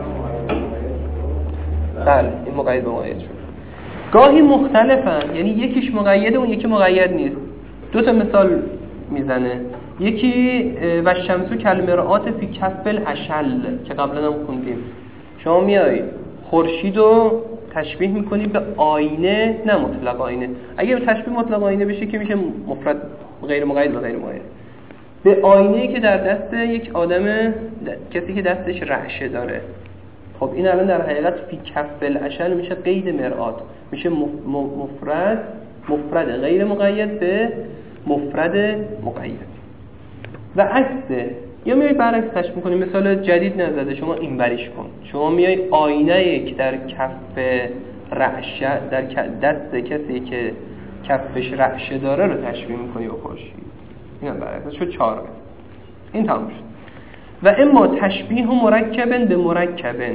بله این مقید به مقید شد. گاهی مختلفن، یعنی یکیش مقیده اون یکی مقید نیست. دو تا مثال میزنه. یکی و شمسو کلمرآت فی کف الاشل که قبلا هم خوندیم. شما میای خورشید رو تشبیه میکنی به آینه، نه مطلق آینه. اگه تشبیه مطلق آینه بشه که میشه مفرد غیر مقید و غیر مقید. به آینه‌ای که در دست یک آدم، کسی که دستش رعشه داره. خب این الان در حقیقت فی کف الاشل میشه قید مرآت، میشه مفرد مفرد غیر مقید به مفرد مقید. و عکسه، یا میای برعکس تشبیه می‌کنی. مثال جدید نزده، شما این بریش کن. شما میای آینه‌ای که در کف رعشه، در دست کسی که کفش رعشه داره رو تشبیه می‌کنی با خورشید. اینا برعکس شد. چهار این تموم شد. و اما تشبیه مرکبن به مرکبن.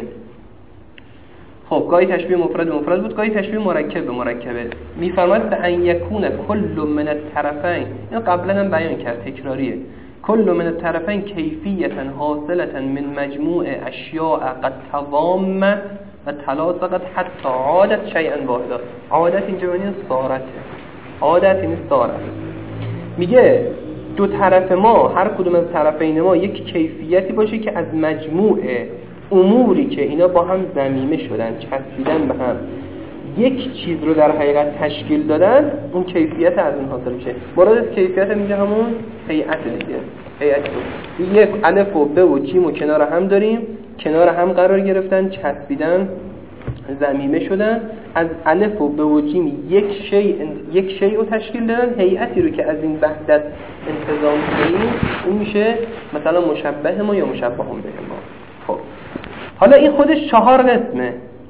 خب گاهی تشبیه مفرد به مفرد بود، گاهی تشبیه مرکب به مرکبه. میفرماید به ان یکون کل من الطرفین، اینو قبلا هم بیان کرد، تکراریه. کل من الطرفین کیفیتا حاصلتا من مجموع اشیاء قد تضامت و تلاصقت حتی عادت شیئا واحدا. عادت اینجا معنی صارته، عادت این صارت. میگه دو طرف ما، هر کدوم از طرفین ما یک کیفیتی باشه که از مجموع اموری که اینا با هم ضمیمه شدن، چسبیدن به هم، یک چیز رو در حقیقت تشکیل دادن، اون کیفیت از اون حاصل میشه. مراد از کیفیت میگه همون هیئت دیگه. هیئت یک الف و ب و جیم و کنار هم داریم، کنار هم قرار گرفتن، چسبیدن، ضمیمه شدن. از الف و ب و جیم یک شیء یک شیء رو تشکیل دادن، هیئتی رو که از این وحدت انتظام کنیم اون میشه مثلا مشبه ما یا مشبه هم به ما. خب حالا این خودش چهار قسمه.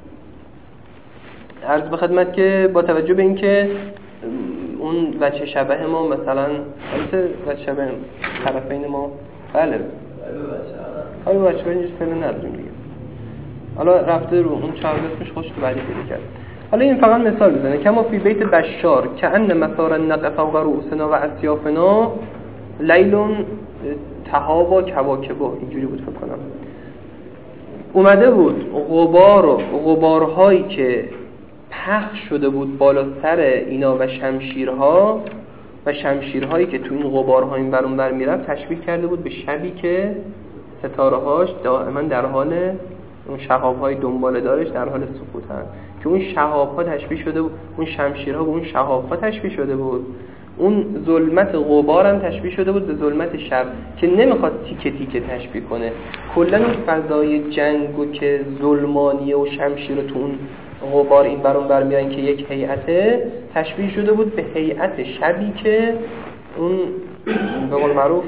عرض به خدمت که با توجه به اینکه اون وجه شبه ما مثلا البته وجه شبه طرفین ما بله های وجه شبه اینجا فعلا نداریم دیگه. حالا رفته رو اون چهار قسمش خوش تو بعدی پیدا کرد. حالا این فقط مثال بزنه. کما فی بیت بشار که ان مسار النقع فوق رؤوسنا و اطیافنا لیلون تهاوا کواکبه، اینجوری بود فکر کنم. اومده بود غبار و غبارهایی که پخش شده بود بالا سر اینا و شمشیرها و شمشیرهایی که تو این غبارها این بر اون بر میرفت تشبیه کرده بود به شبی که ستارهاش دائما در حال اون شهاب‌های دنباله دارش در حال سقوطن که اون شهاب‌ها تشبیه شده بود، اون شمشیرها به اون شهاب‌ها تشبیه شده بود، اون ظلمت غبار هم تشبیه شده بود به ظلمت شب که نمیخواد تیکه تیکه تشبیه کنه. کلا اون فضای جنگو که ظلمانیه و شمشیر تو اون غبار این بر اون بر میان که یک هیئته تشبیه شده بود به هیئت شبی که اون به قول معروف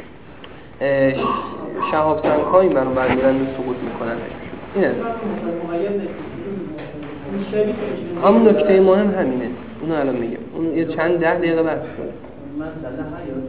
شهاب سنگ‌ها این بر اون بر میرن و سقوط میکنن. اینه همون نکته مهم همینه، اونو الان میگم، اون یه چند ده دقیقه بعد مثلا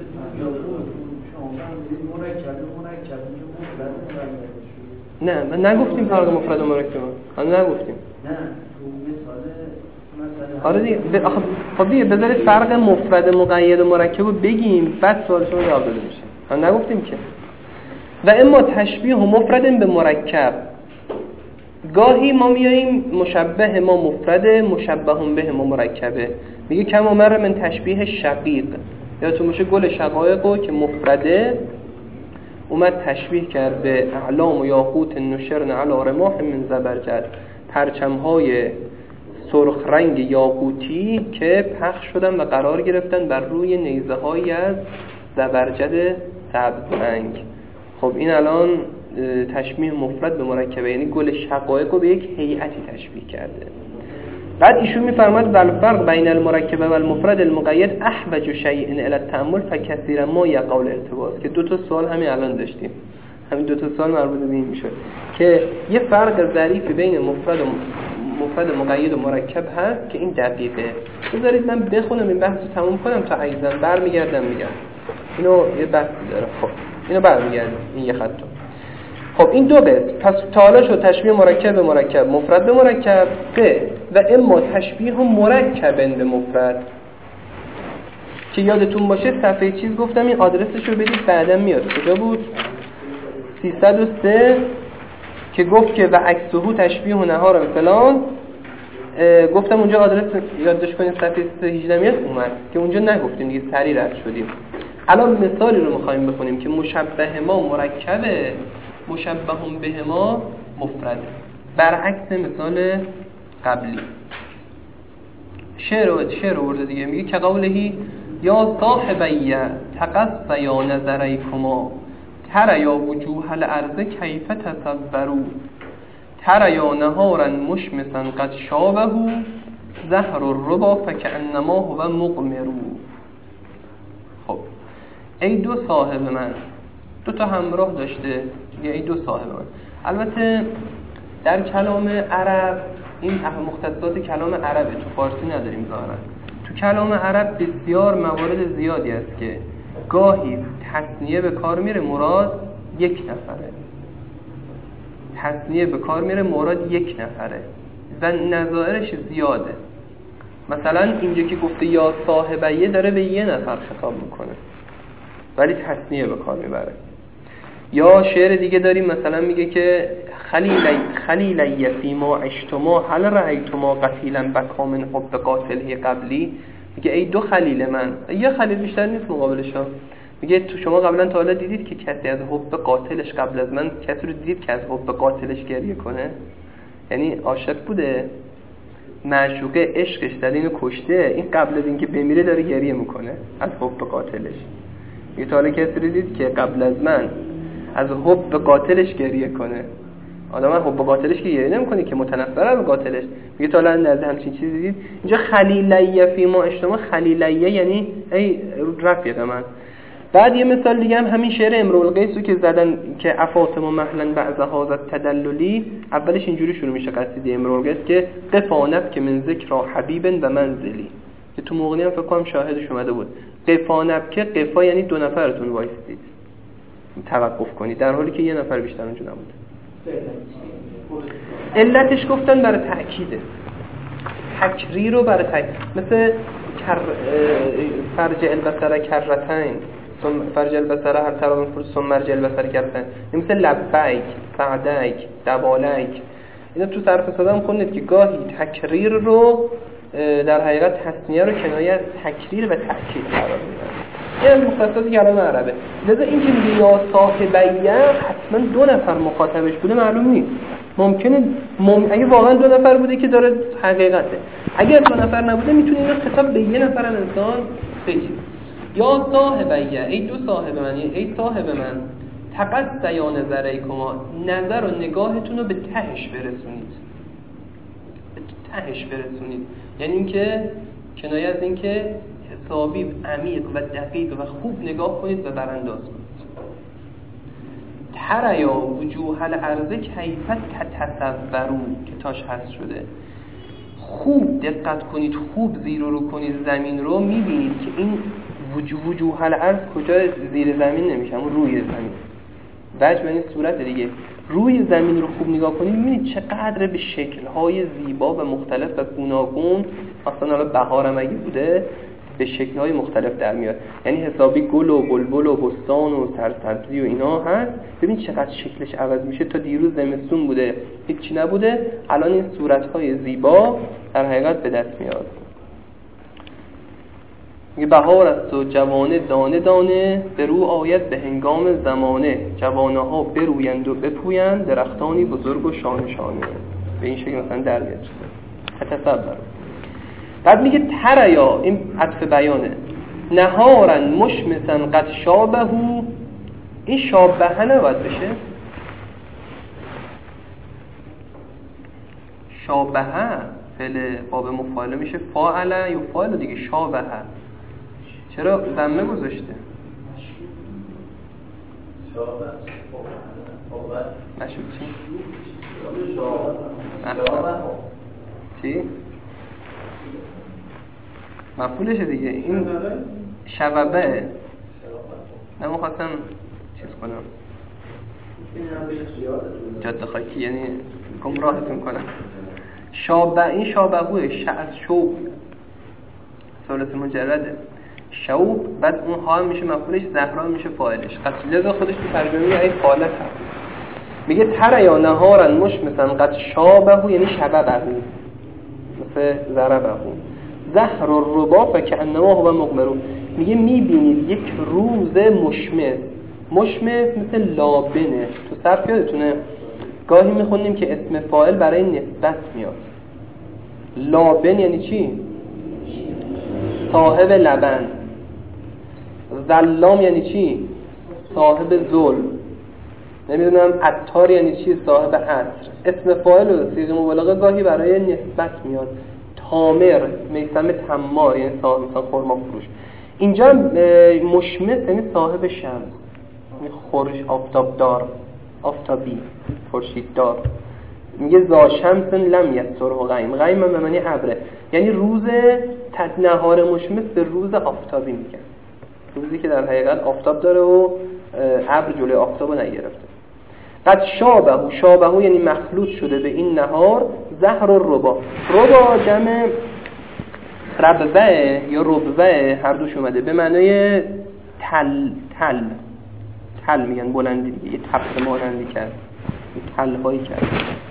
نه من نگفتیم فرق مفرد و مرکب، من نگفتیم. نه مثال مثلا آره دیگه خب دیگه بذارید فرق مفرد مقید و مرکب رو بگیم بعد سوال شما جواب داده میشه. من نگفتیم که. و اما تشبیه مفرد به مرکب، گاهی ما میاییم مشبه ما مفرده مشبه به ما مرکبه. میگه کما مر من تشبیه شقیق، یا تو میشه گل شقایقو که مفرده اومد تشبیه کرد به اعلام و یاقوت نشرن علی رماح من زبرجد، پرچم‌های سرخ رنگ یاقوتی که پخش شدن و قرار گرفتن بر روی نیزه‌هایی از زبرجد سبز رنگ. خب این الان تشبیه مفرد به مرکبه، یعنی گل شقایق رو به یک هیئتی تشبیه کرده. بعد ایشون میفرماد والفرق بین المرکب و المفرد المقید احوج شیء الی التأمل فکثیرا ما یقول التباس، که دو تا سوال همین الان داشتیم، همین دو تا سوال مربوط به این میشه که یه فرق ظریفی بین مفرد و مفرد مقید و مرکب هست که این دقیقه. بذارید من بخونم این بحث رو تموم کنم تا عیزن برمیگردم میگم اینو یه بحثی داره. خب اینو برمیگردم این یه خط. خب این دو قسم، پس تا شد تشبیه مرکب به مرکب، مفرد به مرکب، ق و اما تشبیه مرکب به مفرد که یادتون باشه صفحه چیز گفتم این آدرسش رو بدید بعدا میاد. کجا بود؟ سیصد و سه که گفت که و عکسه تشبیه و نهار فلان، گفتم اونجا آدرس یادداشت کنید صفحه سیصد و هجده میاد اومد که اونجا نگفتیم دیگه سریع رد شدیم. الان مثالی رو می‌خوایم بخونیم که مشبه ما مرکبه مشبه به ما مفرد، برعکس مثال قبلی. شعر و شعر ورده دیگه میگه که قولهی یا صاحبی تقص یا نظریکما تر یا وجوه الارض کیف تصورو تر یا نهارا مشمسا قد شابه زهر الربا فکأنما هو مقمرو. خب ای دو صاحب من، دو تا همراه داشته یا ای دو صاحب من. البته در کلام عرب این مختصات کلام عربه، تو فارسی نداریم ظاهرا. تو کلام عرب بسیار موارد زیادی است که گاهی تثنیه به کار میره مراد یک نفره، تثنیه به کار میره مراد یک نفره و نظائرش زیاده. مثلا اینجا که گفته یا صاحبیه داره به یه نفر خطاب میکنه ولی تثنیه به کار میبره. یا شعر دیگه داریم مثلا میگه که خلیلی خلیلی فیما عشتما هل رأیتما قتیلا بکا من حب قاتله قبلی، میگه ای دو خلیل من، یه خلیل بیشتر نیست مقابلش ها. میگه تو شما قبلا تا حالا دیدید که کسی از حب قاتلش قبل از من کسی رو دیدید که از حب قاتلش گریه کنه؟ یعنی عاشق بوده، معشوقه عشقش در اینو کشته، این قبل از اینکه بمیره داره گریه میکنه از حب قاتلش. میگه تا حالا کسی رو دید که قبل از من از حب قاتلش گریه کنه؟ آدم حب قاتلش که گریه نمیکنه که متنفر از قاتلش. میگه تا الان از همچین چیزی دیدید؟ اینجا خلیلیه فی ما اجتماع، خلیلیه یعنی ای رفیق من. بعد یه مثال دیگه هم همین شعر امرؤ القیس رو که زدن که افاطم و مهلا بعض هذا تدللی، اولش اینجوری شروع میشه قصیده امرؤ القیس که قفانت که من ذکر حبیب و منزلی، که تو مغنی هم فکر کنم شاهدش اومده بود. قفانت که قفا یعنی دو نفرتون وایستید توقف کنید، در حالی که یه نفر بیشتر اونجا نبود. علتش گفتن برای تأکیده، تکریر رو برای تأکید، مثل کر فرج البصر کرتین ثم فرج البصر هر طرف فرج ثم مرج البصر کرتین، مثل لبیک سعدیک دبالیک. اینا تو صرف صدا هم خوندید که گاهی تکریر رو در حقیقت تثنیه رو کنایه از تکریر و تأکید قرار میدن. این مختصات کلام عربه. لذا این که میگه یا صاحبیه حتما دو نفر مخاطبش بوده معلوم نیست. ممکنه مم... اگه واقعا دو نفر بوده که داره حقیقته، اگر دو نفر نبوده میتونه اینو خطاب به یه نفر انسان بگی. یا صاحبیه، ای دو صاحب من، ای صاحب من، تقصیا نظریکما، نظر و نگاهتون رو به تهش برسونید، به تهش برسونید. یعنی اینکه کنایه از اینکه حسابی عمیق و دقیق و خوب نگاه کنید و برانداز کنید. تریا وجوه الارض کیفت تتصورو که تاش هست شده. خوب دقت کنید، خوب زیر و رو کنید زمین رو، میبینید که این وجوه وجوه الارض کجا زیر زمین نمیشه، اما روی زمین. وجه به این صورت دیگه، روی زمین رو خوب نگاه کنید میبینید چقدر به شکل‌های زیبا و مختلف و گوناگون، مثلا حالا بهارم اگه بوده به شکل‌های مختلف در میاد. یعنی حسابی گل و بلبل و بستان و سرسبزی و اینا هست. ببین چقدر شکلش عوض میشه. تا دیروز زمستون بوده هیچی نبوده، الان این صورت‌های زیبا در حقیقت به دست میاد. یه بهار است و جوانه دانه دانه، به رو آید به هنگام زمانه، جوانه ها برویند و بپویند، درختانی بزرگ و شانه شانه. به این شکل مثلا در میاد. تصور. بعد میگه تریا، این عطف بیانه، نهارن مشمسن قد شابهو، این شابهه نباید بشه، شابهه فعل باب مفاعله میشه فاعله یا فاعل دیگه. شابهه چرا ضمه گذاشته؟ شابه نشد چی؟ شابه چی؟ مفعولشه دیگه. این شببه نمیخواستم چیز کنم جاده خاکی، یعنی گمراهتون کنم. شابه، این شابهوه ش از شوب ثالث مجرده شوب، بعد اون ها میشه مفعولش، زهرا میشه فاعلش. قد لذا خودش تو ترجمه میگه این فاعل هست. میگه تر یا نهارن مشمسن قد شابهو، یعنی شببهو مثل ضربهو. زهر الربا فکأنما هو مقمرو، میگه میبینید یک روز مشمس. مشمس مثل لابنه. تو صرف یادتونه گاهی میخونیم که اسم فاعل برای نسبت میاد. لابن یعنی چی؟ صاحب لبن. ظلام یعنی چی؟ صاحب ظلم. نمیدونم عطار یعنی چی؟ صاحب عطر. اسم فاعل و صیغه مبالغه گاهی برای نسبت میاد. تامر، میثم تمار، یعنی صاحب مثلا خرما فروش. اینجا مشمس یعنی صاحب شمس، یعنی خورش آفتابدار، آفتابی، خورشیددار. میگه ذا شمس لم یسره غیم، غیم به معنی ابره، یعنی روز نهار مشمس به روز آفتابی میگن، روزی که در حقیقت آفتاب داره و ابر جلوی آفتابو نگرفته. قد شابهو، شابهو یعنی مخلوط شده به این نهار. زهر و ربا، ربا جمع ربوه یا ربوه، هر دوش اومده به معنای تل تل تل میگن بلندی دیگه، یه تپه مانندی کرد، تل هایی کرد،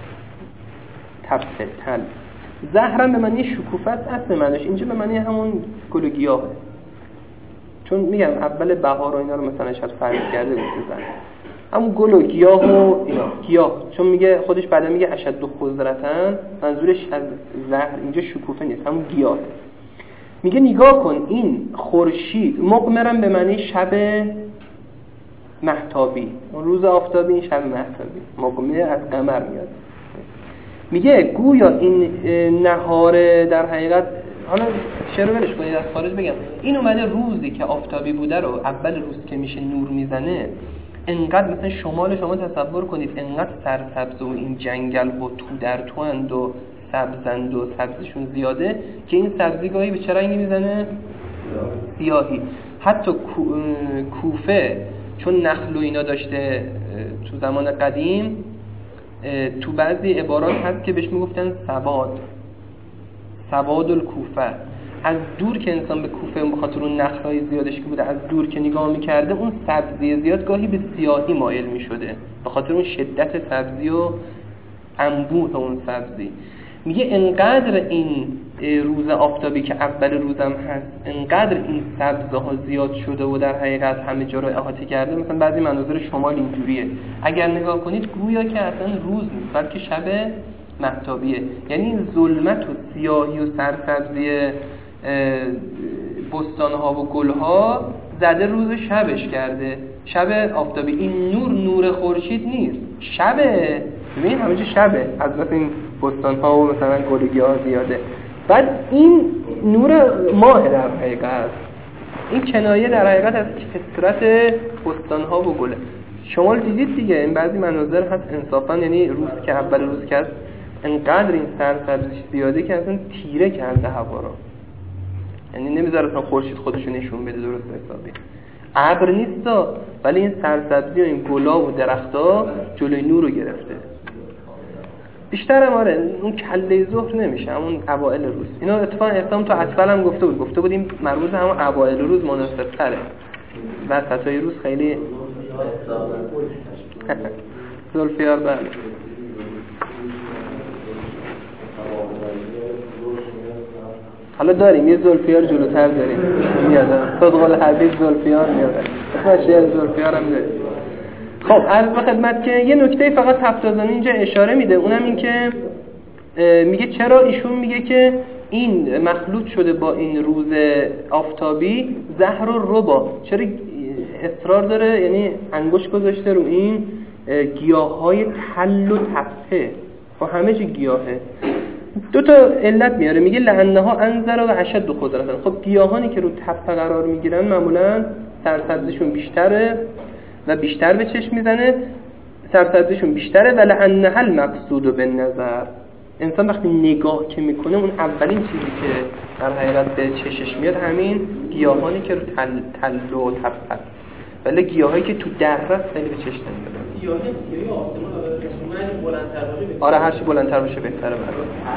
تپه تل. زهرم به معنی شکوفت اصل معنیش، اینجا به معنی همون گل و گیاهه، چون میگم اول بهار و اینا رو مثلا شاید فرق کرده گفته زن همون گل و گیاه و اینا گیاه، چون میگه خودش بعدا میگه اشد و خضرتن، منظورش از زهر اینجا شکوفه نیست، همون گیاه. میگه نگاه کن این خورشید، مقمرم به معنی شب مهتابی، اون روز آفتابی، این شب مهتابی، مقمر از قمر میاد. میگه گویا این نهار در حقیقت، حالا شعر ولش کنید از خارج بگم، این اومده روزی که آفتابی بوده رو اول روز که میشه نور میزنه، انقدر مثلا شمال شما تصور کنید انقدر سرسبز و این جنگل و تو در تو اند و سبزند و سبزشون زیاده که این سبزی گاهی به چه رنگی میزنه؟ سیاهی. حتی کوفه چون نخل و اینا داشته تو زمان قدیم، تو بعضی عبارات هست که بهش میگفتن سواد، سواد الکوفه. از دور که انسان به کوفه بخاطر اون نخل‌های زیادش که بوده از دور که نگاه می‌کرده، اون سبزی زیاد گاهی به سیاهی مایل می‌شده به خاطر اون شدت سبزی و انبوه اون سبزی. میگه انقدر این روز آفتابی که اول روزم هست انقدر این سبزه ها زیاد شده و در حقیقت همه جا رو احاطه کرده. مثلا بعضی مناظر شمال اینجوریه، اگر نگاه کنید گویا که اصلا روز نیست بلکه شب مهتابیه. یعنی این ظلمت و سیاهی و سرسبزی بستانها و گلها زده روز شبش کرده، شب آفتابی. این نور نور خورشید نیست، شبه. ببین همه جا شبه، از مثلا این بستانها و مثلا گلگی‌ها زیاده. بعد این نور ماه در حقیقت، این کنایه در حقیقت از کثرت بستانها و گله. شما دیدید دیگه این بعضی مناظر هست انصافا، یعنی روز که اول روز که هست انقدر این سرسبزیش زیاده که اصلا تیره کرده هوا رو، یعنی نمیذاره اصلا خورشید خودشو نشون بده درست حسابی. ابر نیستا ولی این سرسبزی و این گلا و درختا جلوی نور رو گرفته. بیشتر هم آره اون کله ظهر نمیشه، همون اوائل روز. اینا اتفاقا اسلام تو اطفال هم گفته بود گفته بودیم مروز همون اوائل روز مناسب تره، وسطای روز خیلی زلفیار. بله حالا داریم یه زلفیار جلوتر داریم میاد، صدق الحدیث زلفیار میاد، اصلا شعر زلفیار هم داریم. خب عرض به خدمت که یه نکته فقط تفتازانی اینجا اشاره میده، اونم این که میگه چرا ایشون میگه که این مخلوط شده با این روز آفتابی زهر و ربا، چرا اصرار داره یعنی انگشت گذاشته رو این گیاهای تل و تپه و همه چی گیاهه. دو تا علت میاره، میگه لعنها انذر و اشد خضرتن. خب گیاهانی که رو تپه قرار میگیرن معمولا سرسبزیشون بیشتره و بیشتر به چشم میزنه، سرسبزیشون بیشتره و لعنها المقصود به نظر. انسان وقتی نگاه که میکنه اون اولین چیزی که در حقیقت به چشش میاد همین گیاهانی که رو تل, تل و تپه، ولی گیاهایی که تو دررس خیلی به چشم نمیاد. گیاهی گیاهی آسمان قسمت بلندتر باشه. آره هر چی بلندتر باشه بهتره. برای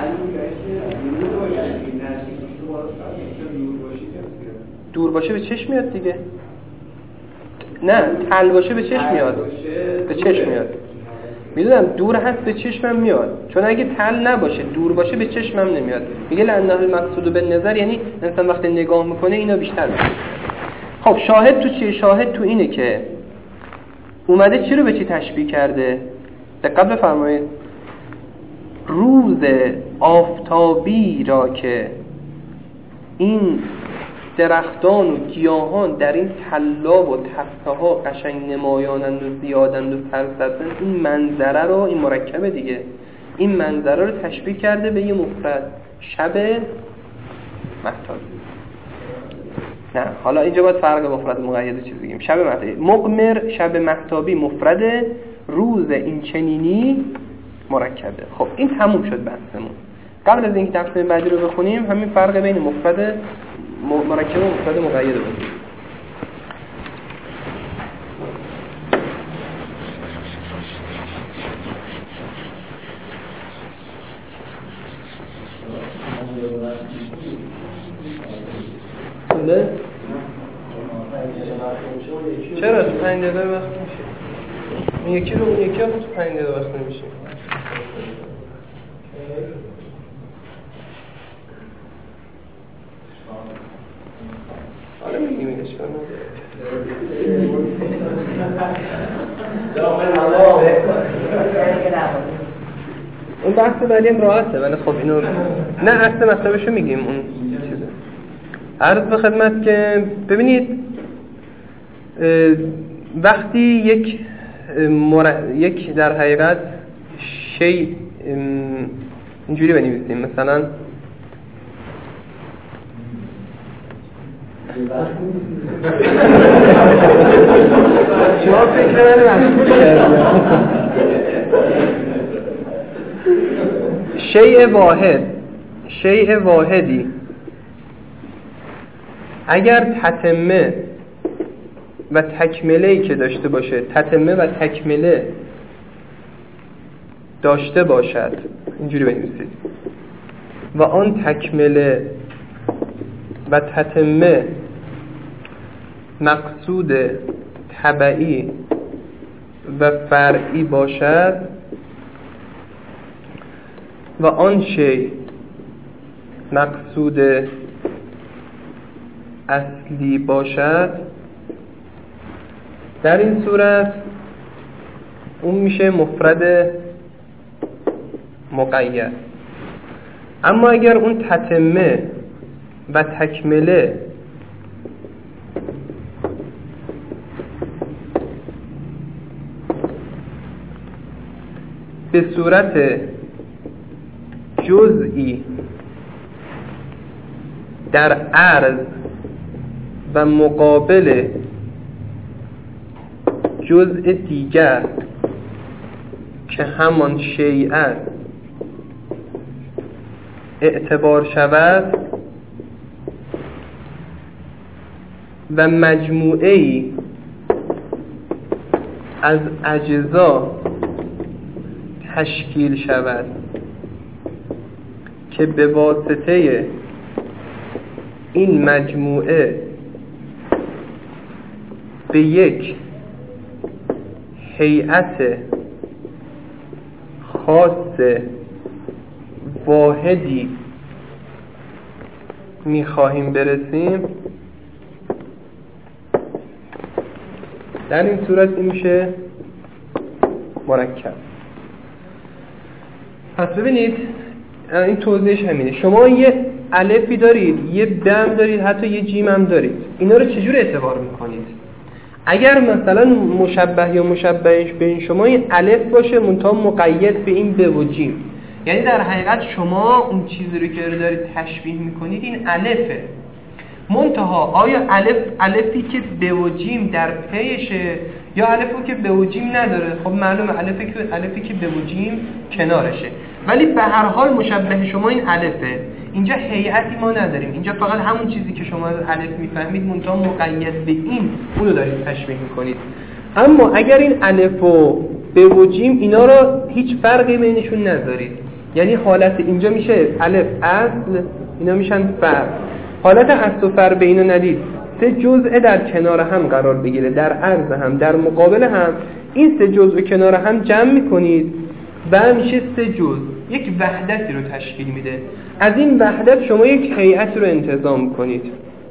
دور باشه به چشم میاد دیگه. نه تل باشه به چشم میاد، به چشم میاد. میدونم دور هست به چشمم میاد، چون اگه تل نباشه دور باشه به چشمم نمیاد. میگه لعنه المقصود به نظر، یعنی انسان وقتی نگاه میکنه اینا بیشتر میاد. خب شاهد تو چیه؟ شاهد تو اینه که اومده چی رو به چی تشبیه کرده؟ دقت بفرمایید. روز آفتابی را که این درختان و گیاهان در این طلا و تپه ها قشنگ نمایانند و زیادند و سرسبزند، این منظره رو، این مرکبه دیگه، این منظره رو تشبیه کرده به یه مفرد، شب مهتابی. نه حالا اینجا باید فرق مفرد مقید چیز بگیم. شب مهتابی مقمر، شب مهتابی مفرد، روز این چنینی مرکبه. خب این تموم شد بحثمون. قبل از اینکه تقسیم بعدی رو بخونیم همین فرق بین مفرد مرکب و مفرد مقید رو بگیم. نه چرا تو پنج دقیقه وقت میشه؟ این یکی رو اون یکی هم تو پنج دقیقه وقت نمیشه. حالا میگیم این اشکال اون بحث ولی هم راحته، ولی خب اینو نه اصل مطلبشو میگیم اون چیزه. عرض به خدمت که ببینید وقتی یک مر... یک در حقیقت شی اینجوری بنویسیم مثلا شما فکر شیء واحد، شیء واحدی اگر تتمه و تکمله‌ای که داشته باشه، تتمه و تکمله داشته باشد، اینجوری بنویسید، و آن تکمله و تتمه مقصود تبعی و فرعی باشد، و آن شی مقصود اصلی باشد، در این صورت اون میشه مفرد مقید. اما اگر اون تتمه و تکمله به صورت جزئی در عرض و مقابل جزء دیگر که همان شیء است اعتبار شود و مجموعه‌ای از اجزا تشکیل شود که به واسطه این مجموعه به یک هیئت خاص واحدی می‌خواهیم برسیم، در این صورت این میشه مرکب. پس ببینید این توضیحش همینه. شما یه الفی دارید، یه دم دارید، حتی یه جیم هم دارید. اینا رو چجور اعتبار میکنید؟ اگر مثلا مشبه یا مشبهش بین شما این الف باشه منتها مقید به این به و جیم، یعنی در حقیقت شما اون چیزی رو که دارید تشبیه میکنید این الفه، منتها آیا الف الفی که به و جیم در پیشه یا الفی که به و جیم نداره؟ خب معلومه الفی که الفی که به و جیم کنارشه، ولی به هر حال مشبه شما این الفه. اینجا هیئتی ما نداریم، اینجا فقط همون چیزی که شما از الف میفهمید منتها مقید به این اونو دارید تشبیه میکنید. اما اگر این الف و به و جیم اینا رو هیچ فرقی بینشون نذارید، یعنی حالت اینجا میشه الف اصل، اینا میشن فرع، حالت اصل و فرع به اینو ندید، سه جزء در کنار هم قرار بگیره، در عرض هم در مقابل هم، این سه جزء کنار هم جمع میکنید و میشه سه جزء، یک وحدتی رو تشکیل میده. از این وحدت شما یک هیئت رو انتظام کنید.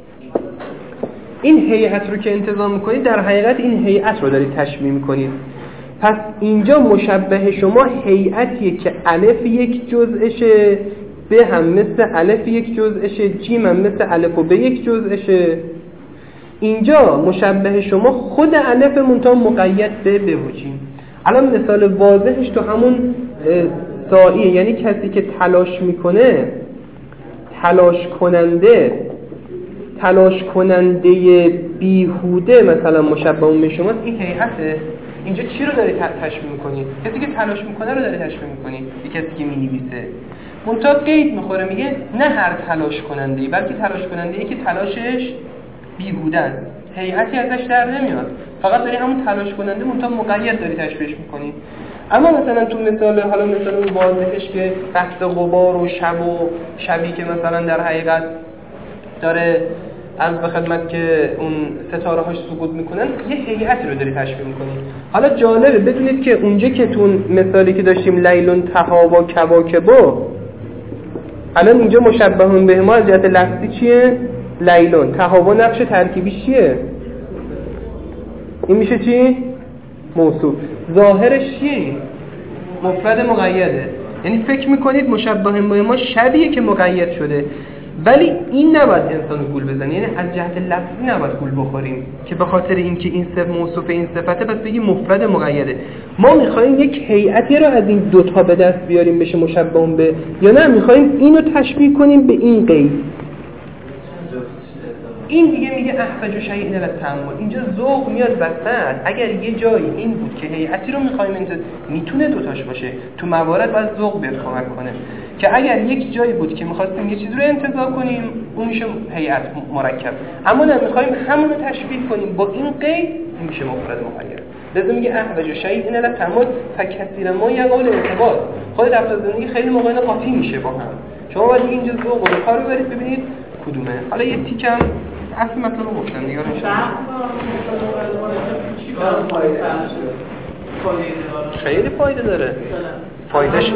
این هیئت رو که انتظام میکنید در حقیقت این هیئت رو دارید تشبیه میکنید. پس اینجا مشبه شما هیئتیه که الف یک جزءشه، به هم مثل الف یک جزءشه، جیم هم مثل الف و به یک جزءشه. اینجا مشبه شما خود الف منتها مقید به به و جیم. الان مثال واضحش تو همون سایه، یعنی کسی که تلاش میکنه، تلاش کننده تلاش کننده بیهوده مثلا مشبه اون به شماست، این هیئته. اینجا چی رو داری تشبیه میکنی؟ کسی که تلاش میکنه رو داری تشبیه میکنی، یه کسی که مینویسه. منتها قید میخوره، میگه نه هر تلاش کننده‌ای، بلکه تلاش کننده‌ای که تلاشش بیهوده است، هیئتی ازش در نمیاد، فقط داری همون تلاش کننده منتها مقید داری تشبیهش میکنی. اما مثلا تو مثال، حالا مثلا اون واضحش که بحث غبار و شب و شبی که مثلا در حقیقت داره از به خدمت که اون ستاره هاش سقوط میکنن، یه هیئتی رو داری تشبیه میکنی. حالا جالبه بدونید که اونجا که تو مثالی که داشتیم لیلون تهاوا کواکبو، الان اینجا مشبهون به ما از جهت لفظی چیه؟ لیلون. تهاوا نقش ترکیبی چیه؟ این میشه چی؟ موصوف. ظاهرش چیه؟ مفرد مقیده. یعنی فکر میکنید مشبه به ما شبیه که مقید شده، ولی این نباید انسان گول بزنه، یعنی از جهت لفظی نباید گول بخوریم که به خاطر اینکه این صفت موصوف این صفته پس بگیم مفرد مقیده. ما میخوایم یک هیئتی رو از این دوتا به دست بیاریم بشه مشبه به، یا نه میخوایم اینو تشبیه کنیم به این قید. این دیگه میگه احوج شیء الی التأمل. اینجا ذوق میاد وسط. اگر یه جایی این بود که هیئتی رو میخوایم انت میتونه دوتاش باشه، تو موارد باید ذوق بیاد کمک کنه، که اگر یک جایی بود که میخواستیم یه چیز رو انتزاع کنیم اون میشه هیئت مرکب، اما نه میخوایم همون رو تشبیه کنیم با این قید، این میشه مفرد مقید. لازم میگه احوج شیء الی التأمل فکثیر ما یقول ارتباط. خود رفت زندگی خیلی موقع قاطی میشه با هم. شما باید اینجا ذوق رو کار ببرید ببینید کدومه. حالا یه تیکم اصل مطلب رو گفتم دیگه. خیلی فایده داره. فایدهش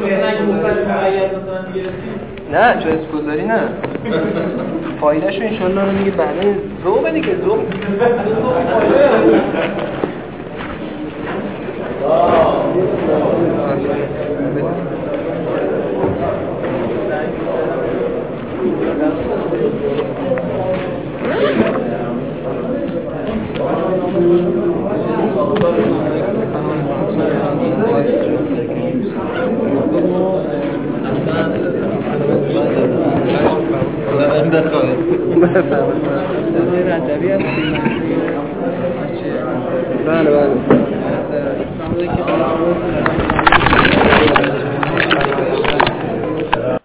نه جایز گذاری نه فایدهش رو انشالله رو میگه بعدا ذوقه دیگه ذوق بله بله